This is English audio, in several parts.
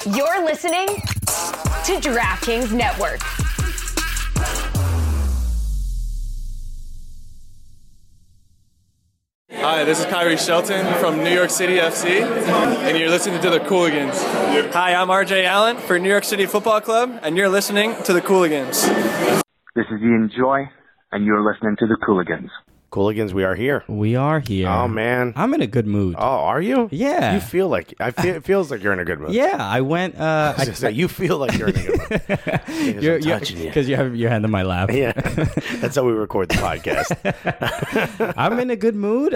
You're listening to DraftKings Network. Hi, this is Kyrie Shelton from New York City FC, and you're listening to the Cooligans. Hi, I'm RJ Allen for New York City Football Club, and you're listening to the Cooligans. This is Ian Joy, and you're listening to the Cooligans. Cooligans, we are here. We are here. Oh, man. I'm in a good mood. Oh, are you? Yeah. You feel like, it feels like you're in a good mood. Yeah, I went. You feel like you're in a good mood. You're touching you. Because you have your hand on my lap. Yeah. That's how we record the podcast. I'm in a good mood.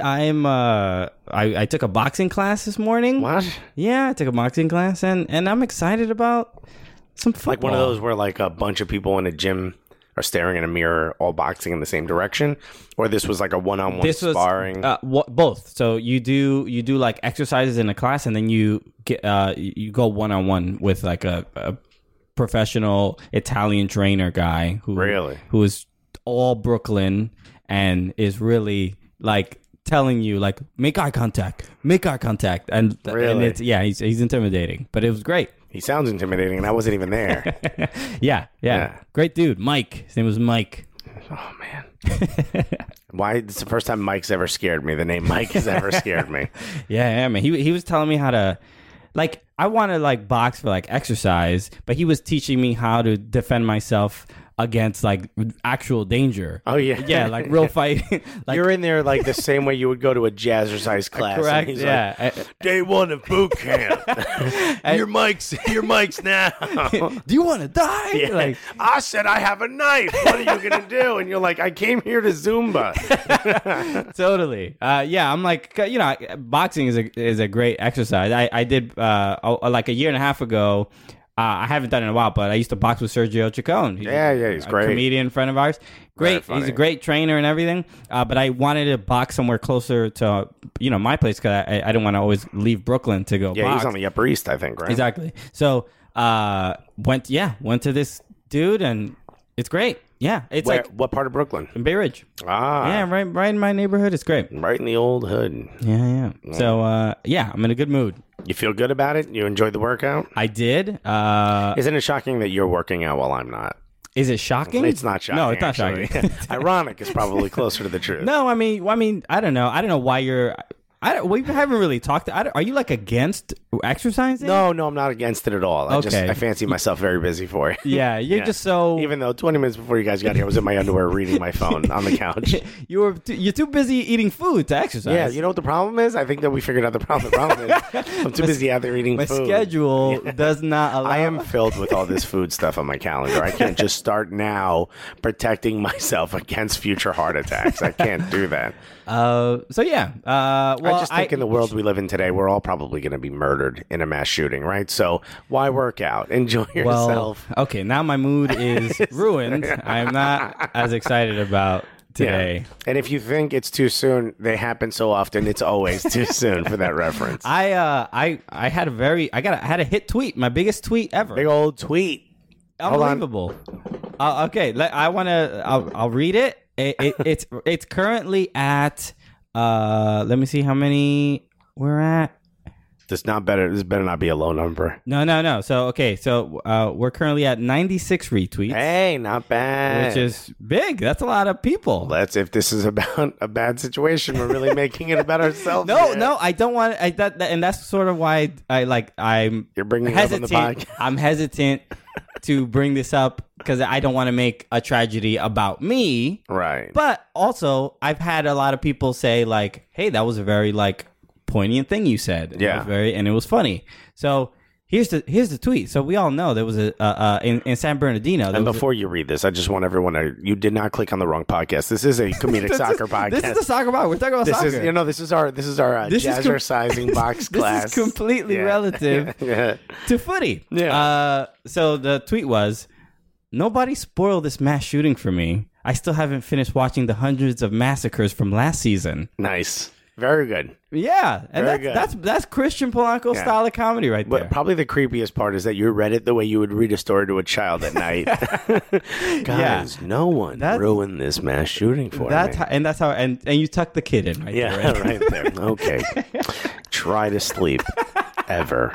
I took a boxing class this morning. What? Yeah, I took a boxing class, and I'm excited about some football. Like one of those where like a bunch of people in a gym are staring in a mirror, all boxing in the same direction, or this was like a one-on-one sparring. Both. So you do like exercises in a class, and then you get you go one-on-one with like a professional Italian trainer guy who is all Brooklyn and is really like telling you like make eye contact, and it's he's intimidating, but it was great. He sounds intimidating, and I wasn't even there. Yeah. Great dude. Mike. His name was Mike. Oh, man. Why? It's the first time Mike's ever scared me. The name Mike has ever scared me. Yeah, man. He was telling me how to, like, I want to, like, box for, like, exercise, but he was teaching me how to defend myself against like actual danger. Oh yeah, yeah, like real fight. Like, you're in there like the same way you would go to a jazzercise class. Correct. And he's yeah. Like, day one of boot camp. your mic's now. Do you want to die? Yeah. Like I said, I have a knife. What are you gonna do? And you're like, I came here to Zumba. Totally. Yeah, I'm like, you know, boxing is a great exercise. I did like a year and a half ago. I haven't done it in a while, but I used to box with Sergio Chacon. He's great. Comedian friend of ours. Great. He's a great trainer and everything. But I wanted to box somewhere closer to, you know, my place because I didn't want to always leave Brooklyn to go box. Yeah, he's on the Upper East, I think, right? Exactly. So went to this dude, and it's great. Yeah, it's what part of Brooklyn? In Bay Ridge. Yeah, right in my neighborhood. It's great. Right in the old hood. Yeah. So I'm in a good mood. You feel good about it? You enjoyed the workout? I did. Isn't it shocking that you're working out while I'm not? Is it shocking? It's not shocking. No, it's not shocking. Ironic is probably closer to the truth. No, I mean, I don't know. I don't know why you're. We haven't really talked. Are you like against exercising? No, I'm not against it at all. I fancy myself very busy for it. Yeah, you're just so. Even though 20 minutes before you guys got here, I was in my underwear reading my phone on the couch. You're too busy eating food to exercise. Yeah, you know what the problem is? I think that we figured out the problem. The problem is I'm too busy out there eating food. My schedule does not allow. I am filled with all this food stuff on my calendar. I can't just start now protecting myself against future heart attacks. I can't do that. I just think in the world we live in today, we're all probably going to be murdered in a mass shooting, right? So why work out? Enjoy yourself. Okay, now my mood is ruined. I'm not as excited about today. Yeah. And if you think it's too soon, they happen so often. It's always too soon for that reference. I had a hit tweet, my biggest tweet ever. Big old tweet. Unbelievable. Okay, I'll read it. It's currently at let me see how many we're at. This better not be a low number. No. So we're currently at 96 retweets. Hey, not bad. Which is big. That's a lot of people. If this is about a bad situation, we're really making it about ourselves. No, I don't want and that's sort of why you're bringing it up on the podcast. I'm hesitant to bring this up because I don't want to make a tragedy about me. Right. But also, I've had a lot of people say like, "Hey, that was a very like poignant thing you said." Yeah. And it was funny. So here's the tweet. So we all know there was in San Bernardino. And before you read this, I just want everyone to, you did not click on the wrong podcast. This is a comedic soccer podcast. This is a soccer podcast. We're talking about soccer. This is our jazzercising box class. This is completely relative to footy. Yeah. So the tweet was, "Nobody spoiled this mass shooting for me. I still haven't finished watching the hundreds of massacres from last season." Nice. Very good. Yeah, and that's Christian Polanco style of comedy right there. But probably the creepiest part is that you read it the way you would read a story to a child at night. Guys, no one ruined this mass shooting for me. And you tuck the kid in right there. Yeah, right there. Okay. Try to sleep. ever.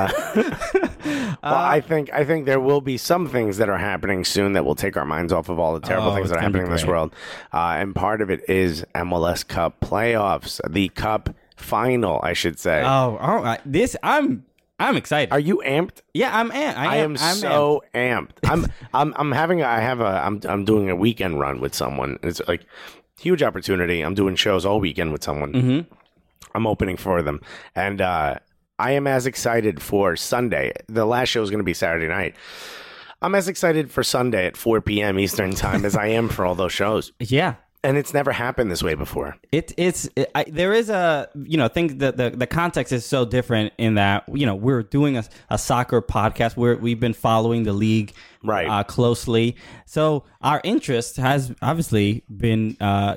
I think there will be some things that are happening soon that will take our minds off of all the terrible things that are happening in this world. And part of it is MLS Cup playoffs, the Cup final, I should say. I'm excited. Are you amped? Yeah, I'm amped. I'm so amped. I'm doing a weekend run with someone. It's like huge opportunity. I'm doing shows all weekend with someone. Mm-hmm. I'm opening for them, and I am as excited for Sunday. The last show is going to be Saturday night. I'm as excited for Sunday at 4 p.m. Eastern time as I am for all those shows. Yeah. And it's never happened this way before. There is a, thing that the context is so different in that, we're doing a soccer podcast where we've been following the league closely. So our interest has obviously been,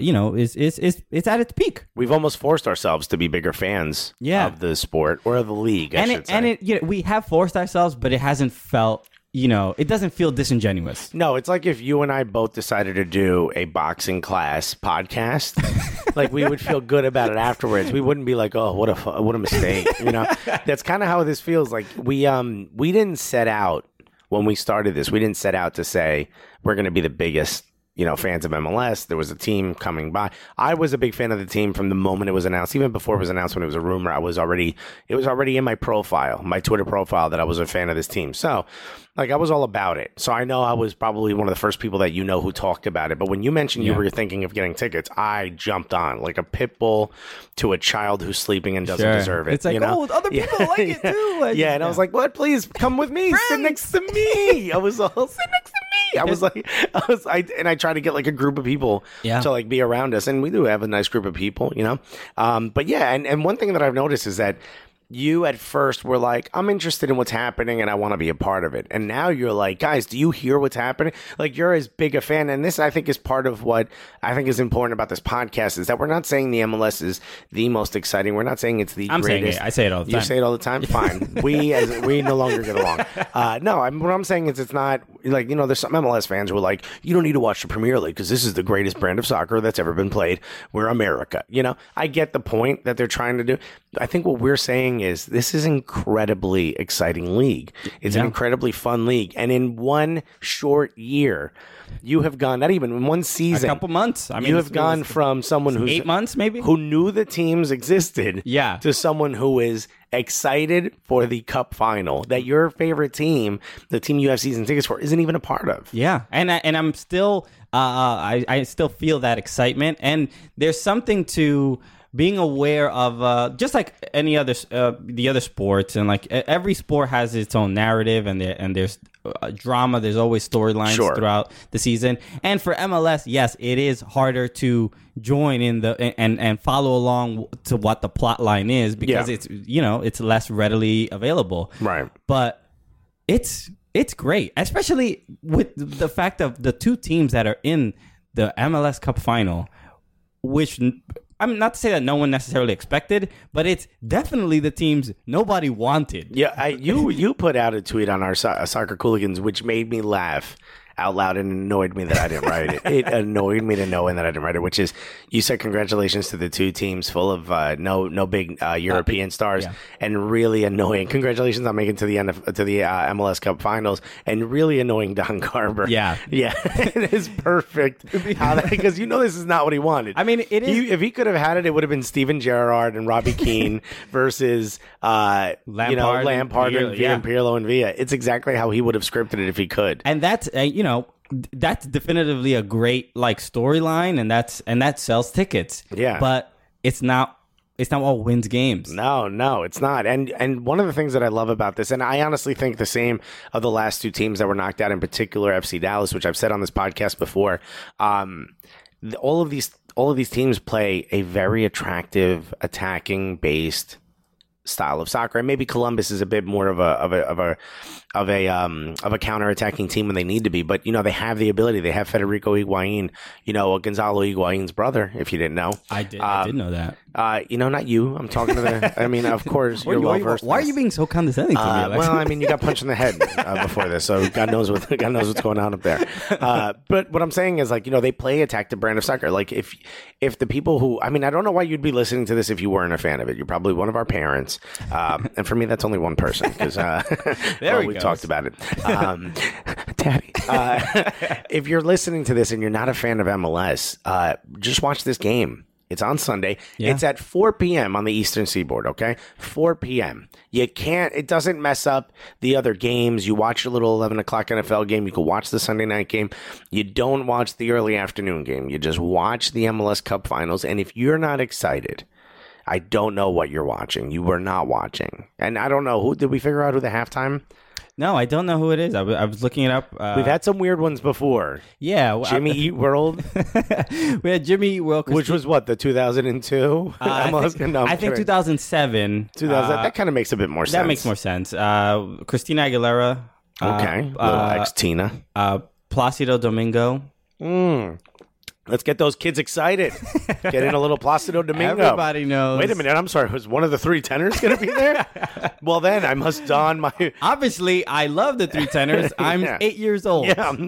it's at its peak. We've almost forced ourselves to be bigger fans of the sport or of the league, I should say. We have forced ourselves, but it hasn't felt, it doesn't feel disingenuous. No, it's like if you and I both decided to do a boxing class podcast, like we would feel good about it afterwards. We wouldn't be like, oh, what a mistake. That's kind of how this feels. Like we didn't set out when we started this. We didn't set out to say we're going to be the biggest, fans of MLS. There was a team coming by. I was a big fan of the team from the moment it was announced. Even before it was announced, when it was a rumor, it was already in my profile, my Twitter profile, that I was a fan of this team. So, I was all about it. So I know I was probably one of the first people that who talked about it. But when you mentioned you were thinking of getting tickets, I jumped on like a pit bull to a child who's sleeping and doesn't deserve it. It's like, other people like it too. I was like, what? Please come with me. Sit next to me. I was all sit next to me. I tried to get like a group of people to like be around us, and we do have a nice group of people, But and one thing that I've noticed is that you at first were like, I'm interested in what's happening and I want to be a part of it. And now you're like, guys, do you hear what's happening? Like, you're as big a fan. And this, I think, is part of what I think is important about this podcast, is that we're not saying the MLS is the most exciting. We're not saying it's the greatest. Saying it. I say it all the time. You say it all the time? Fine. we no longer get along. What I'm saying is it's not like, there's some MLS fans who are like, you don't need to watch the Premier League because this is the greatest brand of soccer that's ever been played. We're America. I get the point that they're trying to do. I think what we're saying is this is an incredibly exciting league. It's an incredibly fun league. And in one short year, you have gone, not even in one season, a couple months. You have gone from someone who's 8 months, maybe, who knew the teams existed, to someone who is excited for the Cup final that your favorite team, the team you have season tickets for, isn't even a part of. Yeah, and I'm still, I still feel that excitement, and there's something to being aware of, just like any other, the other sports, and like every sport has its own narrative, and there's drama. There's always storylines throughout the season. And for MLS, yes, it is harder to join in and follow along to what the plot line is, because it's it's less readily available. Right. But it's great, especially with the fact of the two teams that are in the MLS Cup final, which, I'm not to say that no one necessarily expected, but it's definitely the teams nobody wanted. Yeah, you put out a tweet on our Soccer Cooligans, which made me laugh out loud and annoyed me that I didn't write it. It annoyed me to no end that I didn't write it, which is, you said congratulations to the two teams full of no big European stars, and really annoying. Congratulations on making to the MLS Cup finals, and really annoying Don Garber. Yeah. It is perfect because this is not what he wanted. I mean, it is. If he could have had it, it would have been Steven Gerrard and Robbie Keane versus Lampard and Pirlo and Villa. It's exactly how he would have scripted it if he could. And that's that's definitively a great storyline, and that sells tickets. Yeah, but it's not what wins games. No, it's not. And one of the things that I love about this, and I honestly think the same of the last two teams that were knocked out, in particular FC Dallas, which I've said on this podcast before. All of these teams play a very attractive, attacking based style of soccer, and maybe Columbus is a bit more of a counter-attacking team when they need to be, but they have the ability. They have Federico Higuain, Gonzalo Higuain's brother, if you didn't know. I did know that. Not you. I'm talking to of course, you're well versed. Why are you being so condescending to me? You got punched in the head before this, so God knows what's going on up there. But what I'm saying is, they play a tactic brand of soccer. Like, if the people who, I don't know why you'd be listening to this if you weren't a fan of it. You're probably one of our parents. chance. And for me, that's only one person because we talked about it. Daddy, if you're listening to this and you're not a fan of MLS, just watch this game. It's on Sunday. Yeah. It's at 4 p.m. on the Eastern Seaboard, okay? 4 p.m. It doesn't mess up the other games. You watch your little 11 o'clock NFL game. You can watch the Sunday night game. You don't watch the early afternoon game. You just watch the MLS Cup Finals. And if you're not excited, I don't know what you're watching. You were not watching. And I don't know. Did we figure out who the halftime? No, I don't know who it is. I was looking it up. We've had some weird ones before. Yeah. Jimmy Eat World. We had Jimmy Eat World. Which was what, the 200002? I think 2007. That kind of makes a bit more sense. That makes more sense. Christina Aguilera. Okay. Little ex-Tina. Placido Domingo. Let's get those kids excited. Get in a little Placido Domingo. Everybody knows. Wait a minute. I'm sorry. Was one of the three tenors going to be there? Well, then I must don my... Obviously, I love the three tenors. I'm 8 years old. Yeah. When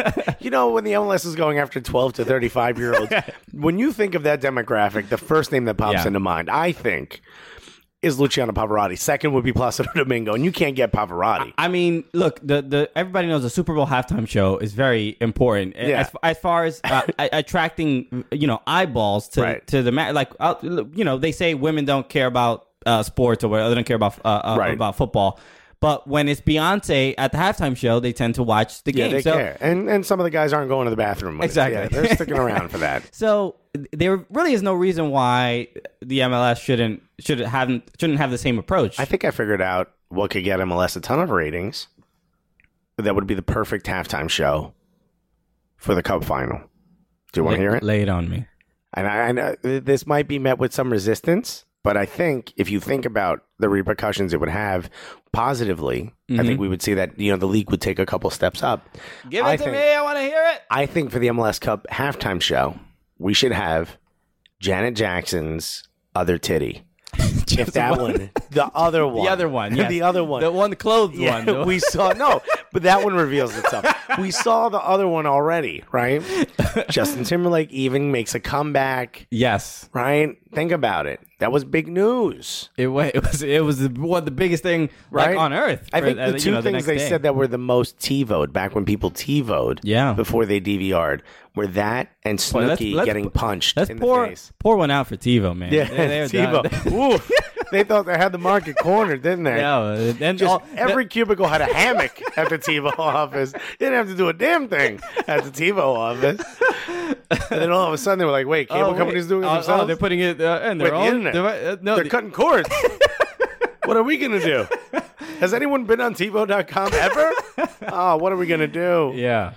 the MLS is going after 12 to 35-year-olds, when you think of that demographic, the first name that pops into mind, I think, is Luciano Pavarotti. Second would be Placido Domingo, and you can't get Pavarotti. I mean, look, the everybody knows the Super Bowl halftime show is very important as far as attracting eyeballs to the match. Like they say women don't care about sports or whatever, they don't care about football. But when it's Beyonce at the halftime show, they tend to watch the game. Yeah, they care. And some of the guys aren't going to the bathroom. Exactly. Yeah, they're sticking around for that. So there really is no reason why the MLS shouldn't have the same approach. I think I figured out what could get MLS a ton of ratings. That would be the perfect halftime show for the Cup final. Do you want to hear it? Lay it on me. And I know this might be met with some resistance, but I think if you think about the repercussions it would have positively, I think we would see that the league would take a couple steps up. Give it to me. I want to hear it. I think for the MLS Cup halftime show, we should have Janet Jackson's Other Titty. If that one, the other one, yeah. The other one, the clothed one. We saw but that one reveals itself. We saw the other one already, right? Justin Timberlake even makes a comeback. Yes, right. Think about it. That was big news. It was the biggest thing on earth. I think the two things they said that were the most TiVo'd back when people TiVo'd before they DVR'd were that and Snooki getting punched in the face. Pour one out for TiVo, man. Yeah, TiVo. They thought they had the market cornered, didn't they? Yeah, and every cubicle had a hammock at the TiVo office. They didn't have to do a damn thing at the TiVo office. And then all of a sudden they were like, "Wait, cable companies doing it themselves? They're putting it in their own internet. They're cutting cords. What are we gonna do? Has anyone been on TiVo.com ever? Oh, what are we gonna do? Yeah.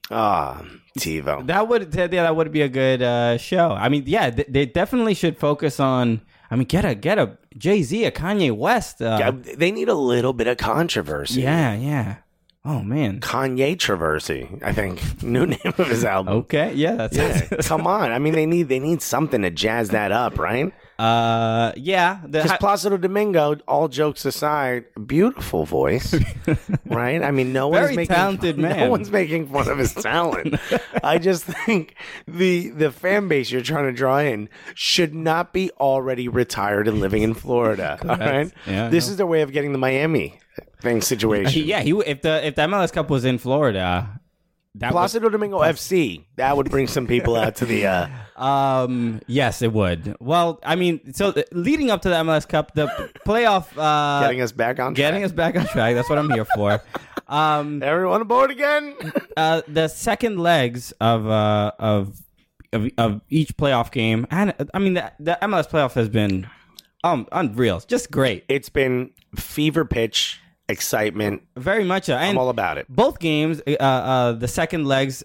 TiVo. That would be a good show. I mean, they definitely should focus on. I mean, get a Jay-Z, a Kanye West. They need a little bit of controversy. Yeah. Oh man, Kanye Traversy, I think, new name of his album. Okay, yeah, that's it. Come on, I mean, they need something to jazz that up, right? Yeah. Because Placido Domingo, all jokes aside, beautiful voice, right? I mean, no one's making fun of his talent. I just think the fan base you're trying to draw in should not be already retired and living in Florida. All right, this is their way of getting the Miami thing situation. Yeah, if the MLS Cup was in Florida. Placido Domingo FC, that would bring some people out to the... Yes, it would. Well, I mean, so leading up to the MLS Cup, the playoff... Getting us back on track. That's what I'm here for. Everyone aboard again? The second legs of each playoff game, and I mean, the MLS playoff has been unreal. It's just great. It's been fever pitch... excitement, very much. I'm all about it. Both games, the second legs,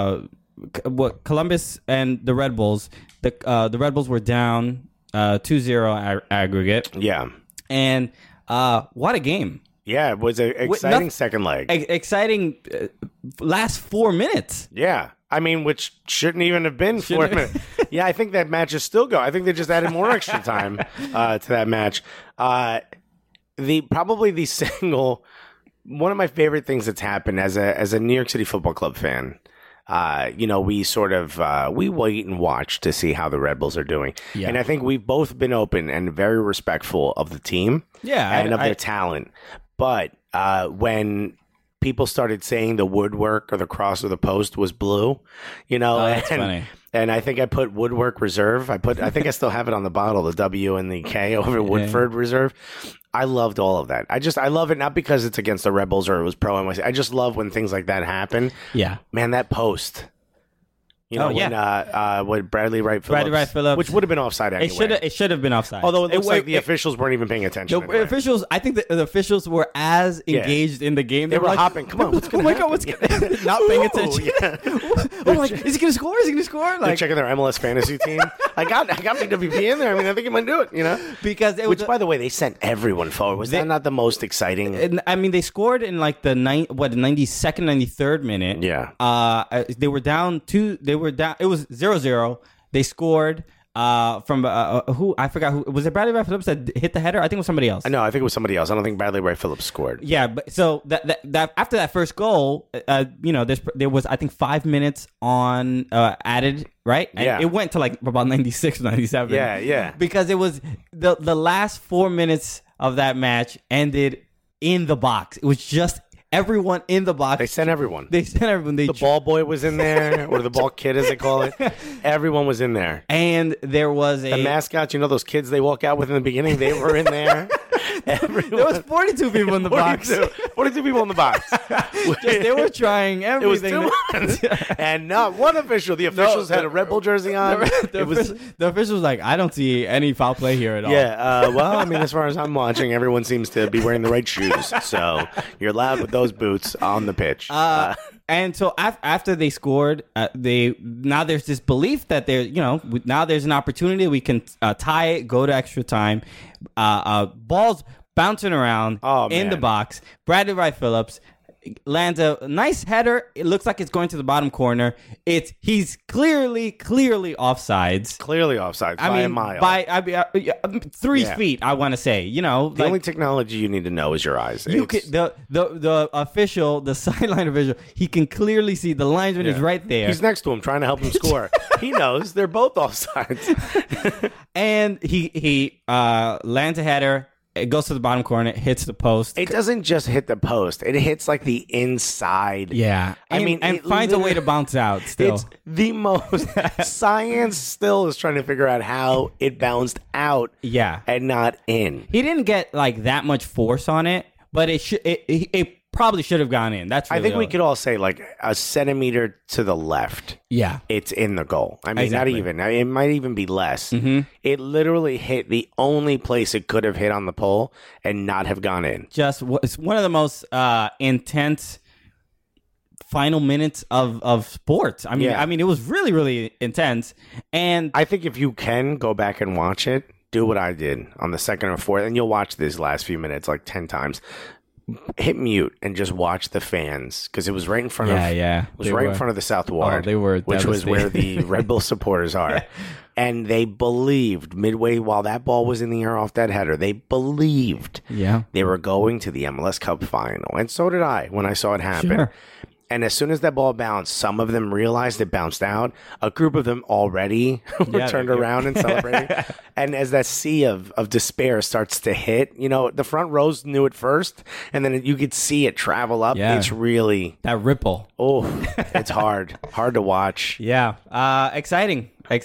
Columbus and the Red Bulls. The Red Bulls were down 2-0 aggregate. Yeah, and what a game! Yeah, it was an exciting second leg. Exciting last 4 minutes. Yeah. I mean, which shouldn't even have been 4 minutes. Yeah, I think that match is still going. I think they just added more extra time to that match. One of my favorite things that's happened as a New York City Football Club fan we sort of we wait and watch to see how the Red Bulls are doing. Yeah. And I think we've both been open and very respectful of the team and of their talent. But when people started saying the woodwork or the cross or the post was blue, that's funny. And I think I put Woodwork Reserve. I think I still have it on the bottle, the W and the K over Woodford Reserve. I loved all of that. I love it not because it's against the Red Bulls or it was pro NYC. I just love when things like that happen. Yeah. Man, that post. When Bradley Wright Phillips, which would have been offside anyway. It should have been offside. Although it looks like the officials weren't even paying attention. The officials, I think the officials were as engaged in the game. They were like, hopping. Come on, what's going on? What's not paying attention. I'm like, is he going to score? Is he going to score? They're checking their MLS fantasy team. I got BWP in there. I mean, I think he might do it. Because by the way, they sent everyone forward. Was that not the most exciting? I mean, they scored in like the 92nd, 93rd minute. Yeah. They were down 2. They were down. It was 0-0. They scored from who I forgot who was it. Bradley Wright Phillips that hit the header. I think it was somebody else. No, I think it was somebody else. I don't think Bradley Wright Phillips scored. Yeah, but so that after that first goal, there was I think 5 minutes on added. Right? And yeah. It went to like about 96, 97. Yeah. Because it was the last 4 minutes of that match ended in the box. It was just everyone in the box. They sent everyone. The ball boy was in there, or the ball kid, as they call it. Everyone was in there. And there was the mascots. Those kids they walk out with in the beginning. They were in there. There was 42 people in the box. 42 people in the box. They were trying everything. It was 2 months. And not one official. The officials had a Red Bull jersey on. The officials was like, I don't see any foul play here at all. Yeah. Well, I mean, as far as I'm watching, everyone seems to be wearing the right shoes. So you're allowed with those boots on the pitch. And so after they scored, now there's this belief that now there's an opportunity we can tie it, go to extra time. Balls bouncing around in the box. Bradley Wright Phillips lands a nice header. It looks like it's going to the bottom corner. He's clearly offsides. Clearly offsides by a mile. By 3 feet, I want to say. The only technology you need to know is your eyes. The official, the sideline official, he can clearly see the linesman is right there. He's next to him trying to help him score. He knows they're both offsides. And he lands a header. It goes to the bottom corner, it hits the post. It doesn't just hit the post. It hits like the inside. Yeah. And finds a way to bounce out still. It's the most... Science still is trying to figure out how it bounced out and not in. He didn't get like that much force on it, but it probably should have gone in. That's really I think we could all say like a centimeter to the left. Yeah. It's in the goal. I mean, not even. It might even be less. Mm-hmm. It literally hit the only place it could have hit on the pole and not have gone in. It's one of the most intense final minutes of sports. I mean, it was really, really intense. And I think if you can go back and watch it, do what I did on the second or fourth, and you'll watch these last few minutes like 10 times. Hit mute and just watch the fans because it was right in front of it was right in front of the South Ward, which was where the Red Bull supporters are. And they believed midway while that ball was in the air off that header, they believed they were going to the MLS Cup final, and so did I when I saw it happen. Sure. And as soon as that ball bounced, some of them realized it bounced out. A group of them already were turned around and celebrating. And as that sea of despair starts to hit, the front rows knew it first, and then you could see it travel up. Yeah. It's really... that ripple. Oh, it's hard. Hard to watch. Yeah. Exciting. Kai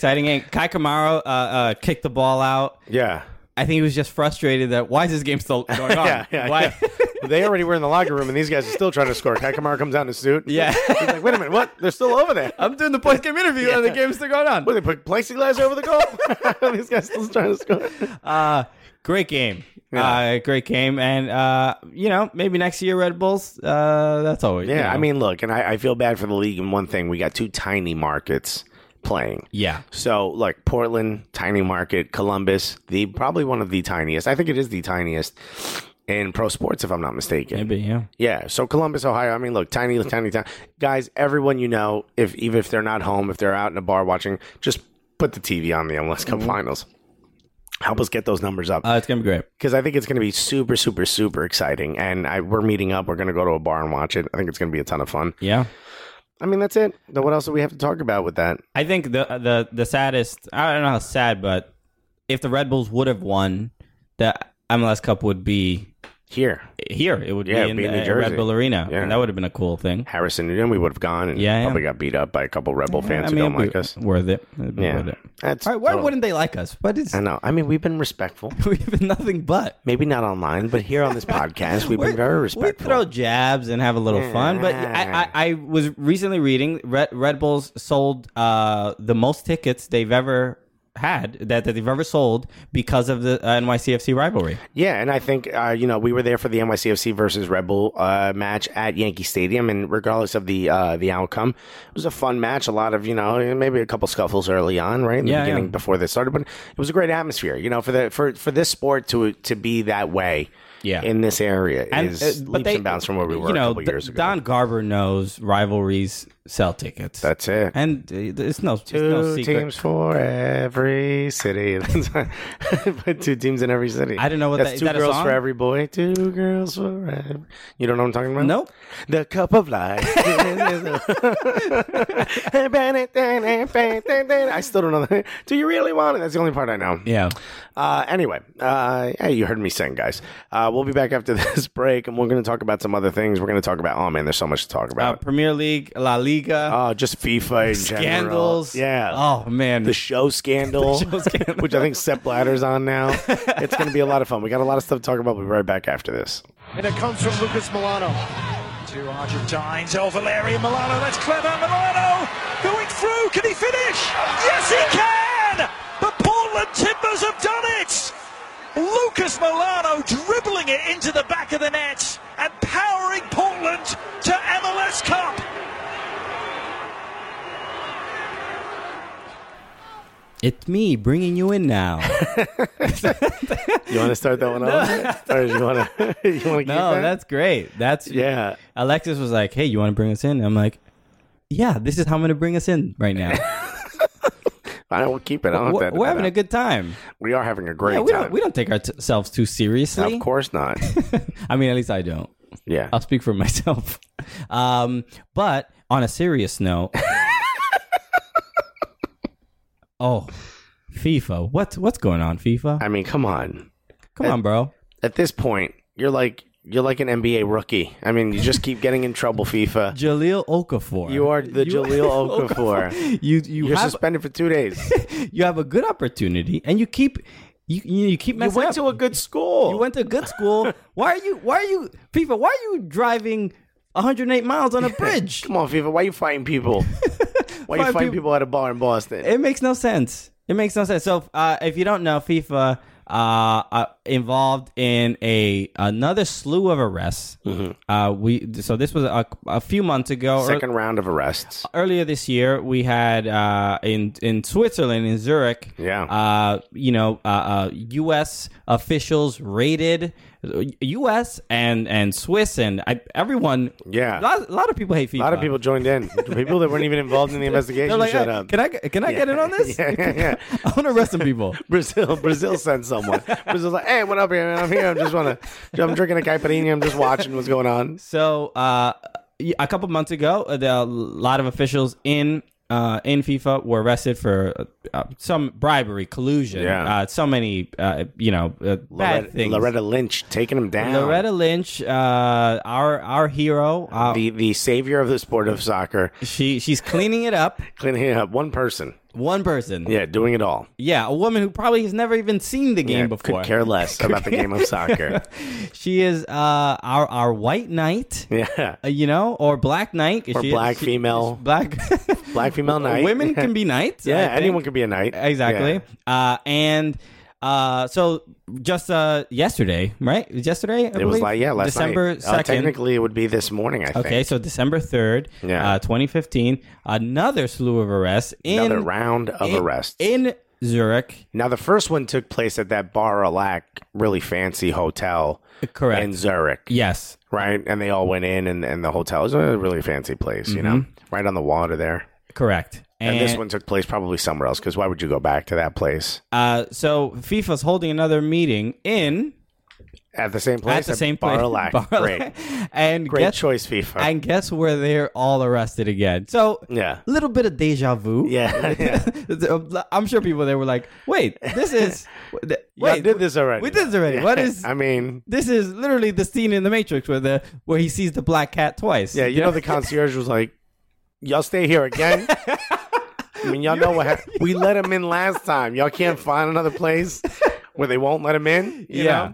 Kamara kicked the ball out. Yeah. I think he was just frustrated that why is this game still going on? Why? They already were in the locker room, and these guys are still trying to score. Kai Kamara comes out in a suit. Yeah. He's like, wait a minute, what? They're still over there. I'm doing the post-game interview, and the game's still going on. What, they put plexiglass over the goal? These guys still trying to score. Great game. Great game. And, maybe next year, Red Bulls, that's always. Yeah, I mean, look, and I feel bad for the league in one thing. We got 2 tiny markets playing. Yeah. So, like, Portland, tiny market, Columbus, probably one of the tiniest. I think it is the tiniest in pro sports, if I'm not mistaken. Maybe, yeah. Yeah, so Columbus, Ohio, I mean, look, tiny. Guys, everyone even if they're not home, if they're out in a bar watching, just put the TV on the MLS Cup Finals. Help us get those numbers up. It's going to be great. Because I think it's going to be super, super, super exciting. And we're meeting up. We're going to go to a bar and watch it. I think it's going to be a ton of fun. Yeah. I mean, that's it. What else do we have to talk about with that? I think the saddest, I don't know how sad, but if the Red Bulls would have won, the MLS Cup would be Here. It would be in New the Jersey. Red Bull Arena. Yeah. And that would have been a cool thing. Harrison, we would have gone and probably got beat up by a couple Red Bull fans who don't like us. Worth it. It'd be worth it. That's All right, why wouldn't they like us? But it's, I know. I mean, we've been respectful. we've been nothing but. Maybe not online, but here on this podcast, we've been very respectful. We throw jabs and have a little fun. But I was recently reading Red Bulls sold the most tickets they've ever had that they've ever sold because of the NYCFC rivalry. Yeah, and I think we were there for the NYCFC versus Red Bull match at Yankee Stadium, and regardless of the outcome, it was a fun match. A lot of maybe a couple scuffles early on, right in the beginning before they started, but it was a great atmosphere. For this sport to be that way. Yeah. In this area is leaps and bounds from where we were a couple years ago. Don Garber knows rivalries sell tickets. That's it. And it's no two secret. teams for every city. But 2 teams in every cy. I don't know what that's that 2 girls for every boy, 2 girls for every. You don't know what I'm talking about? Nope. The cup of life. I still don't know that. Do you really want it? That's the only part I know. Yeah. Anyway, hey, you heard me sing, guys. We'll be back after this break, and we're going to talk about some other things. We're going to talk about, oh man, there's so much to talk about. Premier League, La Liga. Just FIFA in Scandals. General. Yeah. Oh man. The show scandal, which I think Sepp Blatter's on now. It's going to be a lot of fun. We got a lot of stuff to talk about. We'll be right back after this. And it comes from Lucas Milano. 2 Argentines. Oh, Valerio Milano. That's clever. Milano going through. Can he finish? Yes, he can! The Portland Timbers have done it! Lucas Milano dribbling it into the back of the net and powering Portland to MLS Cup. It's me bringing you in now. You want to start that one off? Or you want to keep No, that? that's great. Yeah. Alexis was like, hey, you want to bring us in? I'm like, yeah, this is how I'm going to bring us in right now. I will keep it. We're having a good time. We are having a great time. We don't take ourselves too seriously. Of course not. I mean, at least I don't. Yeah. I'll speak for myself. But on a serious note, FIFA. What's going on, FIFA? I mean, come on. Come on, bro. At this point, you're like an NBA rookie. I mean, you just keep getting in trouble, FIFA. Jahlil Okafor. You are the Jahlil Okafor. You're suspended for 2 days. You have a good opportunity, and you keep messing up. You went to a good school. You went to a good school. Why are you FIFA? Why are you driving 108 miles on a bridge? Come on, FIFA. Why are you fighting people? Why are you fighting people at a bar in Boston? It makes no sense. So if you don't know, FIFA involved in another slew of arrests. Mm-hmm. So this was a few months ago. Second round of arrests. Earlier this year, we had in Switzerland, in Zurich. Yeah. U.S. officials raided U.S. and Swiss and everyone. Yeah. A lot of people hate FIFA. A lot of people joined in. People that weren't even involved in the investigation like, shut up. Can I get in on this? Yeah. I want to arrest some people. Brazil sent someone. Brazil's like, hey, what up here? I'm here. I'm drinking a caipirinha. I'm just watching what's going on. So a couple months ago, a lot of officials in FIFA were arrested for some bribery, collusion, so many, bad things. Loretta Lynch taking them down. Loretta Lynch, our hero, the savior of the sport of soccer. She's cleaning it up. One person. Yeah, doing it all. Yeah, a woman who probably has never even seen the game before. Could care less about the game of soccer. She is our white knight. Yeah. Or black knight. Or black female. Black female knight. Women can be knights. Yeah, anyone can be a knight. Exactly. Yeah. So just yesterday, right? It was yesterday, I believe? Last December night. 2nd. Technically, it would be this morning, I think. Okay, so December 3rd, 2015, another slew of arrests. Another round of arrests. In Zurich. Now, the first one took place at that Bar a Lac, really fancy hotel. Correct. In Zurich. Yes. Right? And they all went in, and the hotel is a really fancy place, you know? Right on the water there. Correct. And this one took place probably somewhere else, because why would you go back to that place? So FIFA's holding another meeting in At the same place? At the same place. Bar-a-Lac. Great. And Great choice, FIFA. And guess where they're all arrested again? So, a little bit of deja vu. Yeah. I'm sure people there were like, wait, this is... Wait, did this already. We did this already. Yeah. What is... I mean... This is literally the scene in The Matrix where he sees the black cat twice. Yeah, you know the concierge was like, y'all stay here again? I mean, y'all know what happened. We let him in last time. Y'all can't find another place where they won't let him in? You know?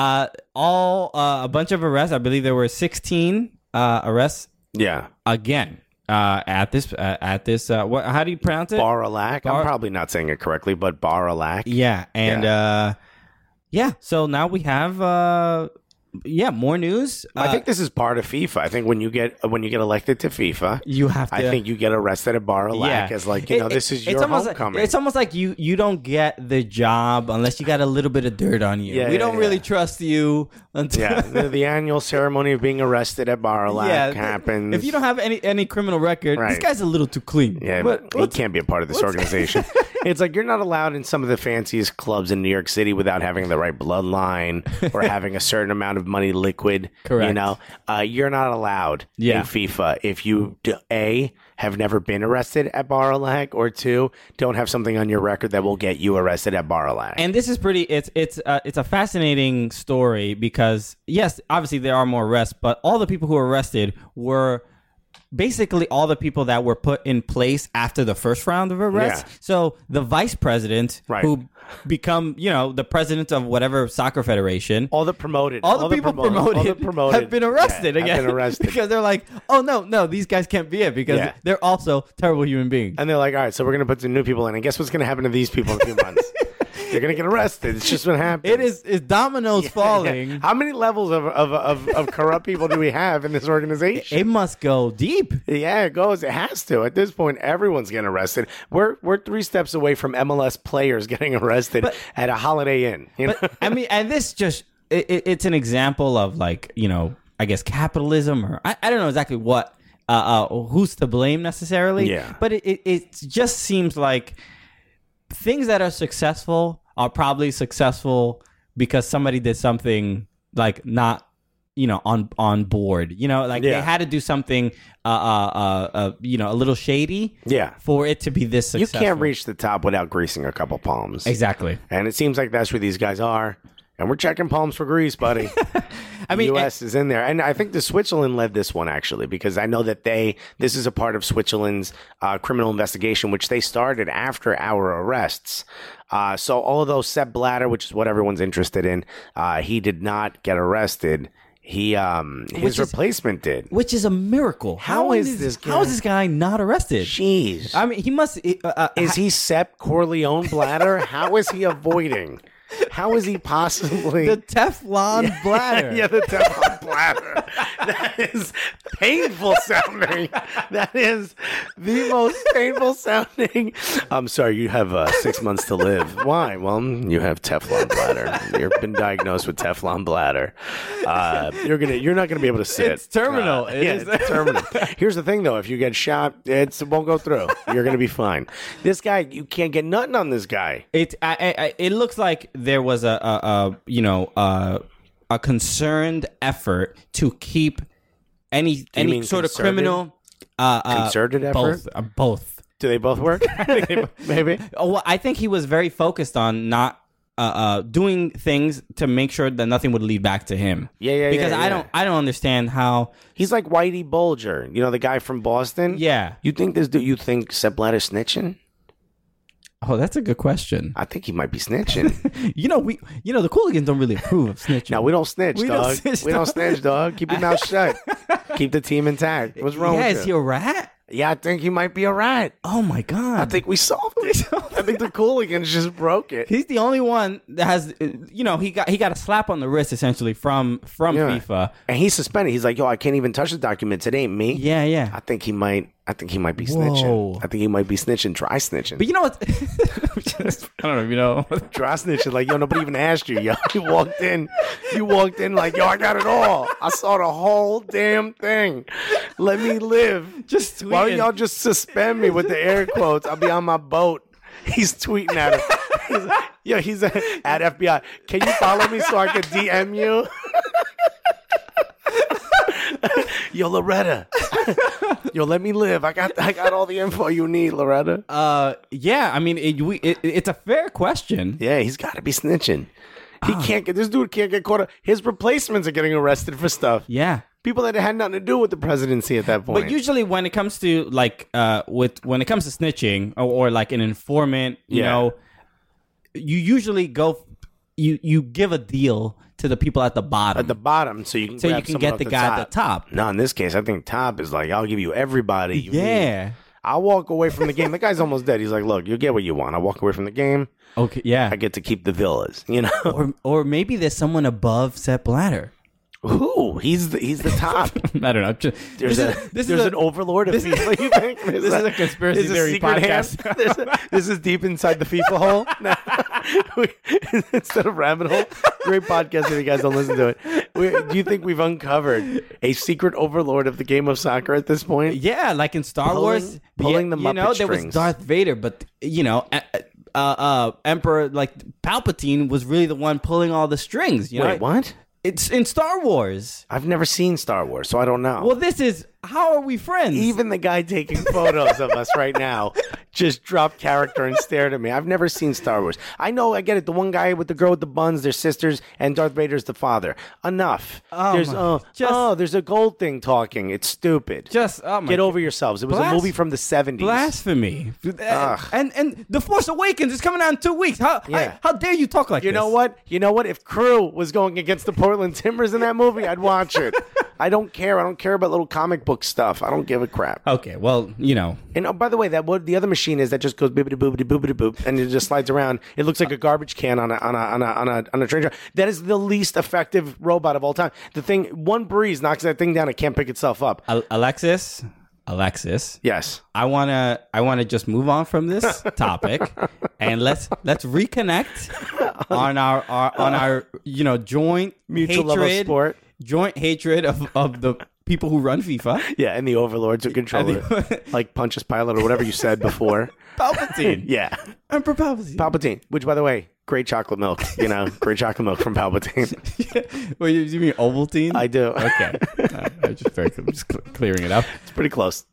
A bunch of arrests. I believe there were 16 arrests. Yeah. Again, at this, how do you pronounce it? Bar-a-Lac. I'm probably not saying it correctly, but Bar-a-Lac. Yeah. And, so now we have, more news. I think this is part of FIFA. I think when you get elected to FIFA, you have to. I think you get arrested at Bar-a-Lac as like, this is your homecoming. It's almost like you don't get the job unless you got a little bit of dirt on you. We don't really trust you until the annual ceremony of being arrested at Bar-a-Lac happens. If you don't have any criminal record, this guy's a little too clean. Yeah, but he can't be a part of this organization. It's like you're not allowed in some of the fanciest clubs in New York City without having the right bloodline or having a certain amount of money liquid. Correct. You know, you're not allowed in FIFA if you A, have never been arrested at Bar-a-Lac, or 2, don't have something on your record that will get you arrested at Bar-a-Lac. And this is pretty. It's a fascinating story because yes, obviously there are more arrests, but all the people who were arrested were basically all the people that were put in place after the first round of arrests. Yeah. So the vice president who become, the president of whatever soccer federation. All the promoted. All the people promoted have been arrested again. Have been arrested. Because they're like, oh, no, these guys can't be it because they're also terrible human beings. And they're like, all right, so we're going to put some new people in. And guess what's going to happen to these people in a few months? They're going to get arrested. It's just what happens. It's dominoes falling. Yeah. How many levels of corrupt people do we have in this organization? It must go deep. Yeah, it goes. It has to. At this point, everyone's getting arrested. We're 3 steps away from MLS players getting arrested at a Holiday Inn. I mean, and this just, it's an example of like, I guess capitalism, or I don't know exactly what, who's to blame necessarily. Yeah. But it just seems like things that are successful are probably successful because somebody did something like not, on board. They had to do something, a little shady. Yeah. For it to be this successful. You can't reach the top without greasing a couple palms. Exactly. And it seems like that's where these guys are. And we're checking palms for grease, buddy. I mean, the U.S. is in there. And I think the Switzerland led this one, actually, because I know that this is a part of Switzerland's criminal investigation, which they started after our arrests. So although Sepp Blatter, which is what everyone's interested in, he did not get arrested. His replacement did. Which is a miracle. How is this guy? How is this guy not arrested? Jeez. I mean, he must... is he Sepp Corleone Blatter? How is he avoiding... How is he possibly... The Teflon bladder. Yeah, the Teflon bladder. That is painful sounding. That is the most painful sounding. I'm sorry, you have 6 months to live. Why? Well, you have Teflon bladder. You've been diagnosed with Teflon bladder. You're not gonna be able to sit. It's terminal. It's terminal. Here's the thing, though. If you get shot, it won't go through. You're gonna be fine. This guy, you can't get nothing on this guy. It looks like there was a concerned effort to keep any sort of criminal concerted effort. Both. Do they both work? Maybe. Oh, well, I think he was very focused on not doing things to make sure that nothing would lead back to him. Yeah. Because I don't understand how he's like Whitey Bulger, the guy from Boston. Yeah. You think Sepp Blatter snitching? Oh, that's a good question. I think he might be snitching. The Cooligans don't really approve of snitching. No, we don't snitch, dog. We don't snitch, dog. Keep your mouth shut. Keep the team intact. What's wrong with you? Yeah, is he a rat? Yeah, I think he might be a rat. Oh, my God. I think we solved it. I think the Cooligans just broke it. He's the only one that has, he got a slap on the wrist, essentially, from FIFA. And he's suspended. He's like, I can't even touch the documents. It ain't me. Yeah. I think he might be snitching. I think he might be snitching, dry snitching. But you know what? I don't know if you know. Dry snitching, like, nobody even asked you, You walked in like, I got it all. I saw the whole damn thing. Let me live. Why don't y'all just suspend me with the air quotes? I'll be on my boat. He's tweeting at him. He's at FBI. Can you follow me so I can DM you? Yo, Loretta. Yo, let me live. I got all the info you need, Loretta. Yeah, I mean, it's a fair question. Yeah, he's got to be snitching. This dude can't get caught up. His replacements are getting arrested for stuff. Yeah. People that had nothing to do with the presidency at that point. But usually when it comes to when it comes to snitching or like an informant, you know, you usually you give a deal to the people at the bottom. At the bottom, so you can get the guy at the top. No, in this case, I think top is like, I'll give you everybody you need. I'll walk away from the game. The guy's almost dead. He's like, look, you get what you want. I'll walk away from the game. Okay, yeah. I get to keep the villas, you know? Or maybe there's someone above Sepp Blatter. Who? He's the top. I don't know. There's an overlord of FIFA. You think? This is a conspiracy theory podcast. This is deep inside the FIFA hole. Instead of rabbit hole. Great podcast if you guys don't listen to it. Do you think we've uncovered a secret overlord of the game of soccer at this point? Yeah, like in Star Wars. Pulling the Muppet there strings. was Darth Vader, but, Emperor, like, Palpatine was really the one pulling all the strings. You know? Wait, what? It's in Star Wars. I've never seen Star Wars, so I don't know. Well, how are we friends? Even the guy taking photos of us right now just dropped character and stared at me. I've never seen Star Wars. I know, I get it. The one guy with the girl with the buns, they're sisters, and Darth Vader's the father. Enough. There's a gold thing talking. It's stupid. Get over yourselves. It was a movie from the 70s. Blasphemy. And The Force Awakens is coming out in 2 weeks. How dare you talk like this? You know what? If Crew was going against the Portland Timbers in that movie, I'd watch it. I don't care. I don't care about little comic book stuff. I don't give a crap. Okay, well, you know. And by the way, the other machine is that just goes boopity boopity boopity boop, and it just slides around. It looks like a garbage can on a train track. That is the least effective robot of all time. The thing, one breeze knocks that thing down. It can't pick itself up. Alexis. Yes. I wanna just move on from this topic, and let's reconnect on our joint mutual love of sport. Joint hatred of the people who run FIFA. Yeah, and the overlords who control it. Like Pontius Pilate or whatever you said before. Palpatine. Yeah. Emperor Palpatine. Palpatine, which, by the way, great chocolate milk. Great chocolate milk from Palpatine. Well, you mean Ovaltine? I do. Okay. I'm just clearing it up. It's pretty close.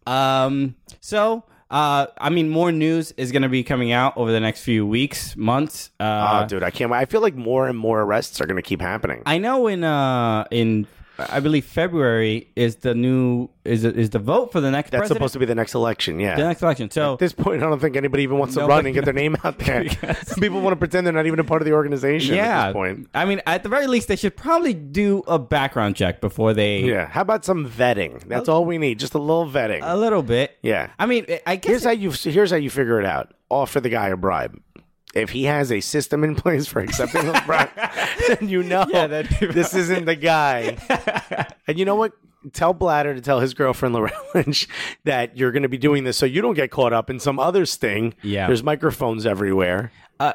More news is going to be coming out over the next few weeks, months. Dude, I can't wait. I feel like more and more arrests are going to keep happening. I know in I believe February is the vote for the next That's president. supposed to be the next election, yeah. The next election. So at this point, I don't think anybody even wants to run and get their name out there. People want to pretend they're not even a part of the organization at this point. I mean, at the very least, they should probably do a background check before they... Yeah. How about some vetting? That's all we need. Just a little vetting. A little bit. Yeah. I mean, I guess... Here's how you figure it out. Offer the guy a bribe. If he has a system in place for accepting those bribes, then this isn't the guy. And you know what? Tell Blatter to tell his girlfriend, Loretta Lynch, that you're going to be doing this so you don't get caught up in some other sting. Yeah. There's microphones everywhere.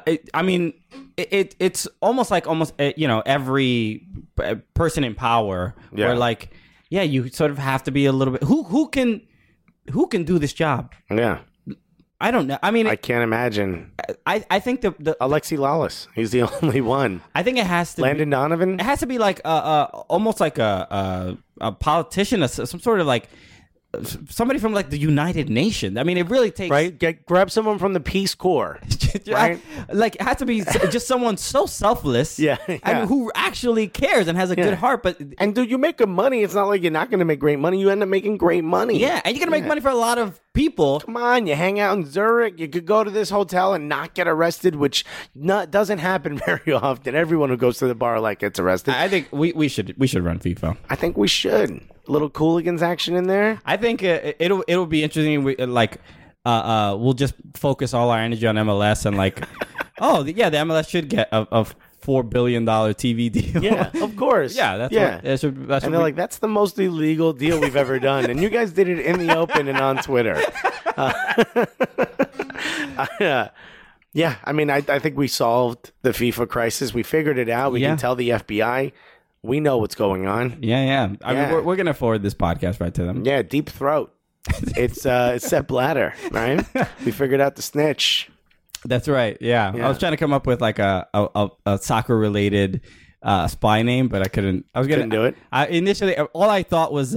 It's almost like every person in power where you sort of have to be a little bit... Who can do this job? Yeah. I don't know. I mean, I can't imagine. I think the Alexi Lawless. He's the only one. I think it has to Landon Donovan. It has to be like almost like a politician, some sort of like somebody from like the United Nations. I mean, it really takes grab someone from the Peace Corps. Right? Like it has to be just someone so selfless. Yeah. I mean, who actually cares and has a good heart. And dude, you make good money. It's not like you're not going to make great money. You end up making great money. Yeah, and you're going to make money for a lot of people. Come on, you hang out in Zurich. You could go to this hotel and not get arrested, which doesn't happen very often. Everyone who goes to the bar gets arrested. I think we should run FIFA. I think we should. A little Cooligans action in there. I think it'll be interesting. We'll just focus all our energy on MLS and the MLS should get a $4 billion TV deal. Yeah, of course. Yeah, that's and they're like, that's the most illegal deal we've ever done. And you guys did it in the open and on Twitter. Yeah, I mean, I think we solved the FIFA crisis. We figured it out. We can tell the FBI. We know what's going on. Yeah. I mean, we're going to forward this podcast right to them. Yeah, Deep Throat. It's Sepp Blatter, right? We figured out the snitch. That's right. Yeah. I was trying to come up with like a soccer related spy name, but I couldn't. Couldn't do it. Initially, all I thought was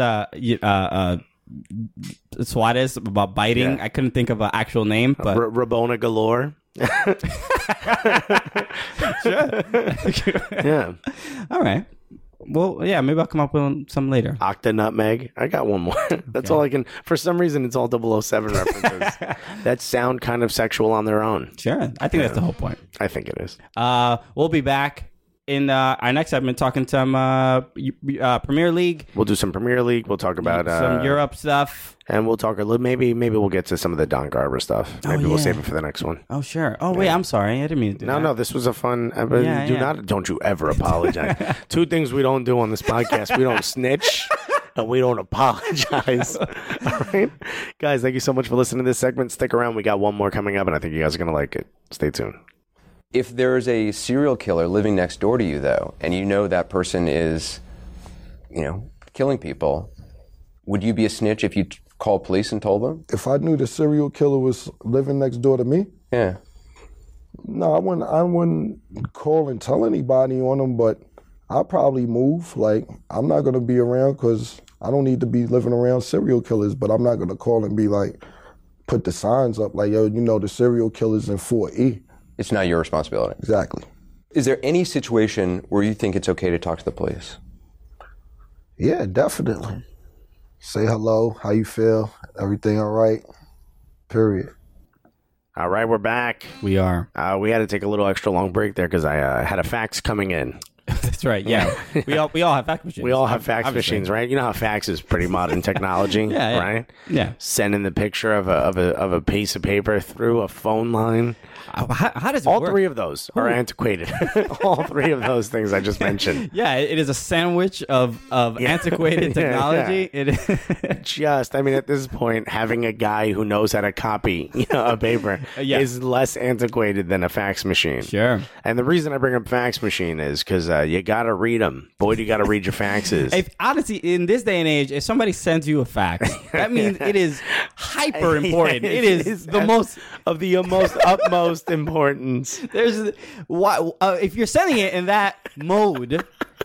Suarez, about biting. Yeah. I couldn't think of an actual name, but Rabona Galore. sure. Yeah. All right. Well, yeah, maybe I'll come up with some later. Octa Nutmeg. I got one more. That's all I can. For some reason, it's all 007 references that sound kind of sexual on their own. Sure. I think that's the whole point. I think it is. We'll be back in our next segment talking some Premier League. We'll do some Premier League. We'll talk about some Europe stuff. And we'll talk a little. Maybe we'll get to some of the Don Garber stuff. Maybe we'll save it for the next one. Oh, sure. Oh, wait. I'm sorry. I didn't mean to do that. No. This was a fun. Don't you ever apologize. Two things we don't do on this podcast: we don't snitch, and we don't apologize. All right, guys. Thank you so much for listening to this segment. Stick around. We got one more coming up, and I think you guys are gonna like it. Stay tuned. If there's a serial killer living next door to you, though, and you know that person is, killing people, would you be a snitch if you called police and told them? If I knew the serial killer was living next door to me? Yeah. No, I wouldn't call and tell anybody on him, but I'll probably move. Like, I'm not going to be around because I don't need to be living around serial killers, but I'm not going to call and be like, put the signs up like, yo, the serial killer's in 4E. It's not your responsibility. Exactly. Is there any situation where you think it's okay to talk to the police? Yeah, definitely. Say hello, how you feel, everything all right, period. All right, we're back. We are. We had to take a little extra long break there because I had a fax coming in. That's right. Yeah, we all have fax machines. We all have fax machines, right? You know how fax is pretty modern technology, right? Yeah. Sending the picture of a piece of paper through a phone line. How does it all work? three of those are antiquated. All three of those things I just mentioned. Yeah, it is a sandwich of antiquated technology. Yeah. I mean, at this point, having a guy who knows how to copy a paper is less antiquated than a fax machine. Sure. And the reason I bring up fax machine is because you got to read them. Boy, do you got to read your faxes. Honestly, in this day and age, if somebody sends you a fax, that means it is hyper important. It is the most of the most utmost importance. If you're sending it in that mode,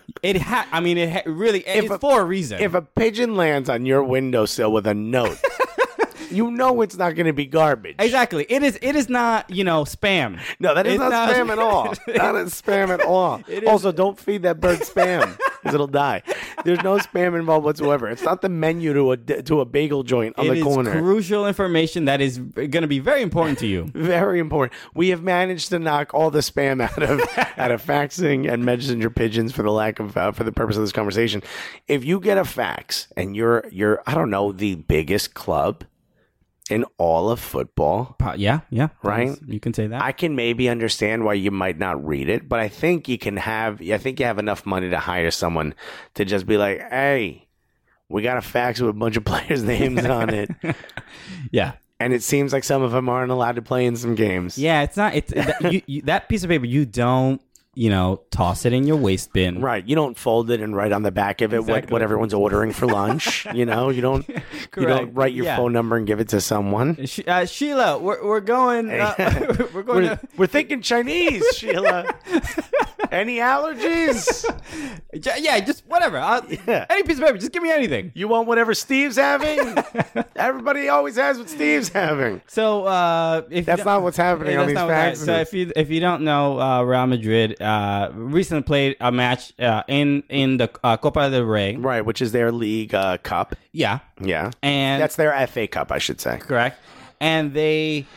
it's for a reason. If a pigeon lands on your windowsill with a note, you know it's not going to be garbage. Exactly. It is not, spam. No, that is not spam at all. That is spam at all. Also, don't feed that bird spam because it'll die. There's no spam involved whatsoever. It's not the menu to a bagel joint on the corner. It is crucial information that is going to be very important to you. Very important. We have managed to knock all the spam out of faxing and messenger pigeons for the purpose of this conversation. If you get a fax and you're I don't know, the biggest club in all of football. Yeah. Right? You can say that. I can maybe understand why you might not read it, but I think you have enough money to hire someone to just be like, hey, we got a fax with a bunch of players' names on it. Yeah. And it seems like some of them aren't allowed to play in some games. Yeah, it's not. That piece of paper, you don't, toss it in your waste bin. Right. You don't fold it and write on the back of it what everyone's ordering for lunch. You don't write your phone number and give it to someone. Sheila, we're going. We're thinking Chinese, Sheila. Any allergies? Yeah, just whatever. Any piece of paper, just give me anything. You want whatever Steve's having? Everybody always has what Steve's having. So that's not what's happening on these faxes. So if you don't know, Real Madrid recently played a match in the Copa del Rey, right, which is their league cup. Yeah, and that's their FA Cup, I should say. Correct. And they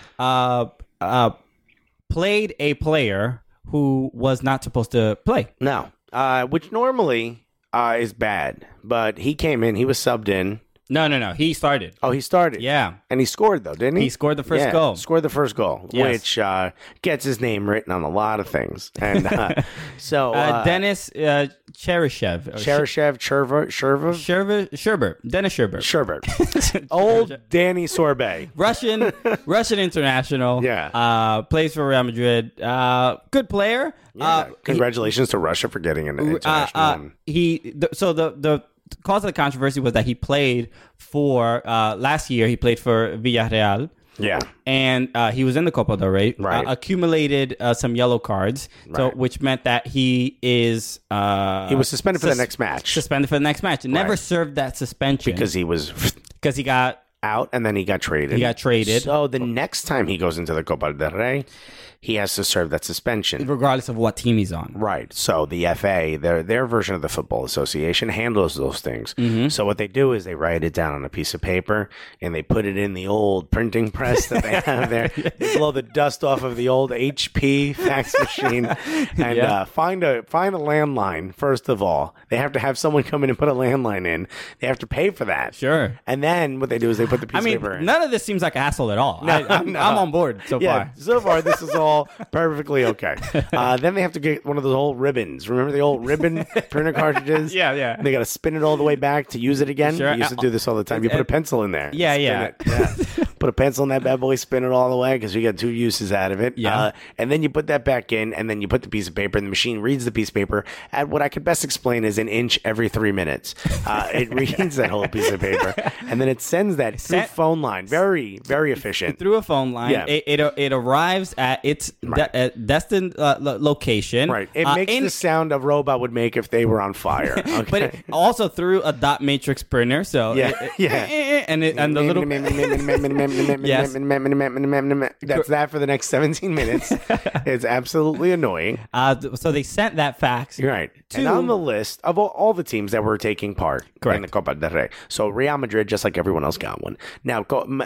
played a player who was not supposed to play. No, which normally is bad, but he came in, he was subbed in. No. He started. Oh, he started. Yeah. And he scored, though, didn't he? He scored the first goal. Scored the first goal, yes. Which gets his name written on a lot of things. And Dennis Cheryshev. Dennis Sherbert. Old Danny Sorbet. Russian international. Yeah. Plays for Real Madrid. Good player. Yeah. Congratulations to Russia for getting an international. The cause of the controversy was that he played for last year. He played for Villarreal. Yeah. And he was in the Copa del Rey, Right. Accumulated some yellow cards, so Right. which meant that he is he was suspended for the next match. Suspended for the next match. Never Right. served that suspension Because he was he got out and then he got traded. He got traded. So the next time he goes into the Copa del Rey, he has to serve that suspension. regardless of what team he's on. Right. So the FA, their version of the Football Association, handles those things. Mm-hmm. So what they do is they write it down on a piece of paper and they put it in the old printing press that they have there. They blow the dust off of the old HP fax machine and find a landline. First of all, they have to have someone come in and put a landline in. They have to pay for that. Sure. And then what they do is they put the piece I mean, of paper in. none of this seems like a hassle at all. No, I'm on board so far. So far, this is all perfectly okay. Then they have to get one of those old ribbons. Remember the old ribbon printer cartridges? Yeah. They got to spin it all the way back to use it again. Sure. You used to do this all the time. You put a pencil in there. Yeah, spin yeah. it. Yeah. Put a pencil in that bad boy, spin it all the way because you get 2 uses out of it. Yeah. And then you put that back in, and then you put the piece of paper, and the machine reads the piece of paper at what I could best explain is an inch every 3 minutes. It reads that whole piece of paper, and then it sends that through phone line. Very, very efficient. Through a phone line. Yeah. It arrives at its destined location. Right. It makes the sound a robot would make if they were on fire. Okay. But it, also through a dot matrix printer. So and the little That's that for the next 17 minutes. It's absolutely annoying. So they sent that fax. You're right. And on the list of all the teams that were taking part in the Copa del Rey. So Real Madrid, just like everyone else, got one. Now,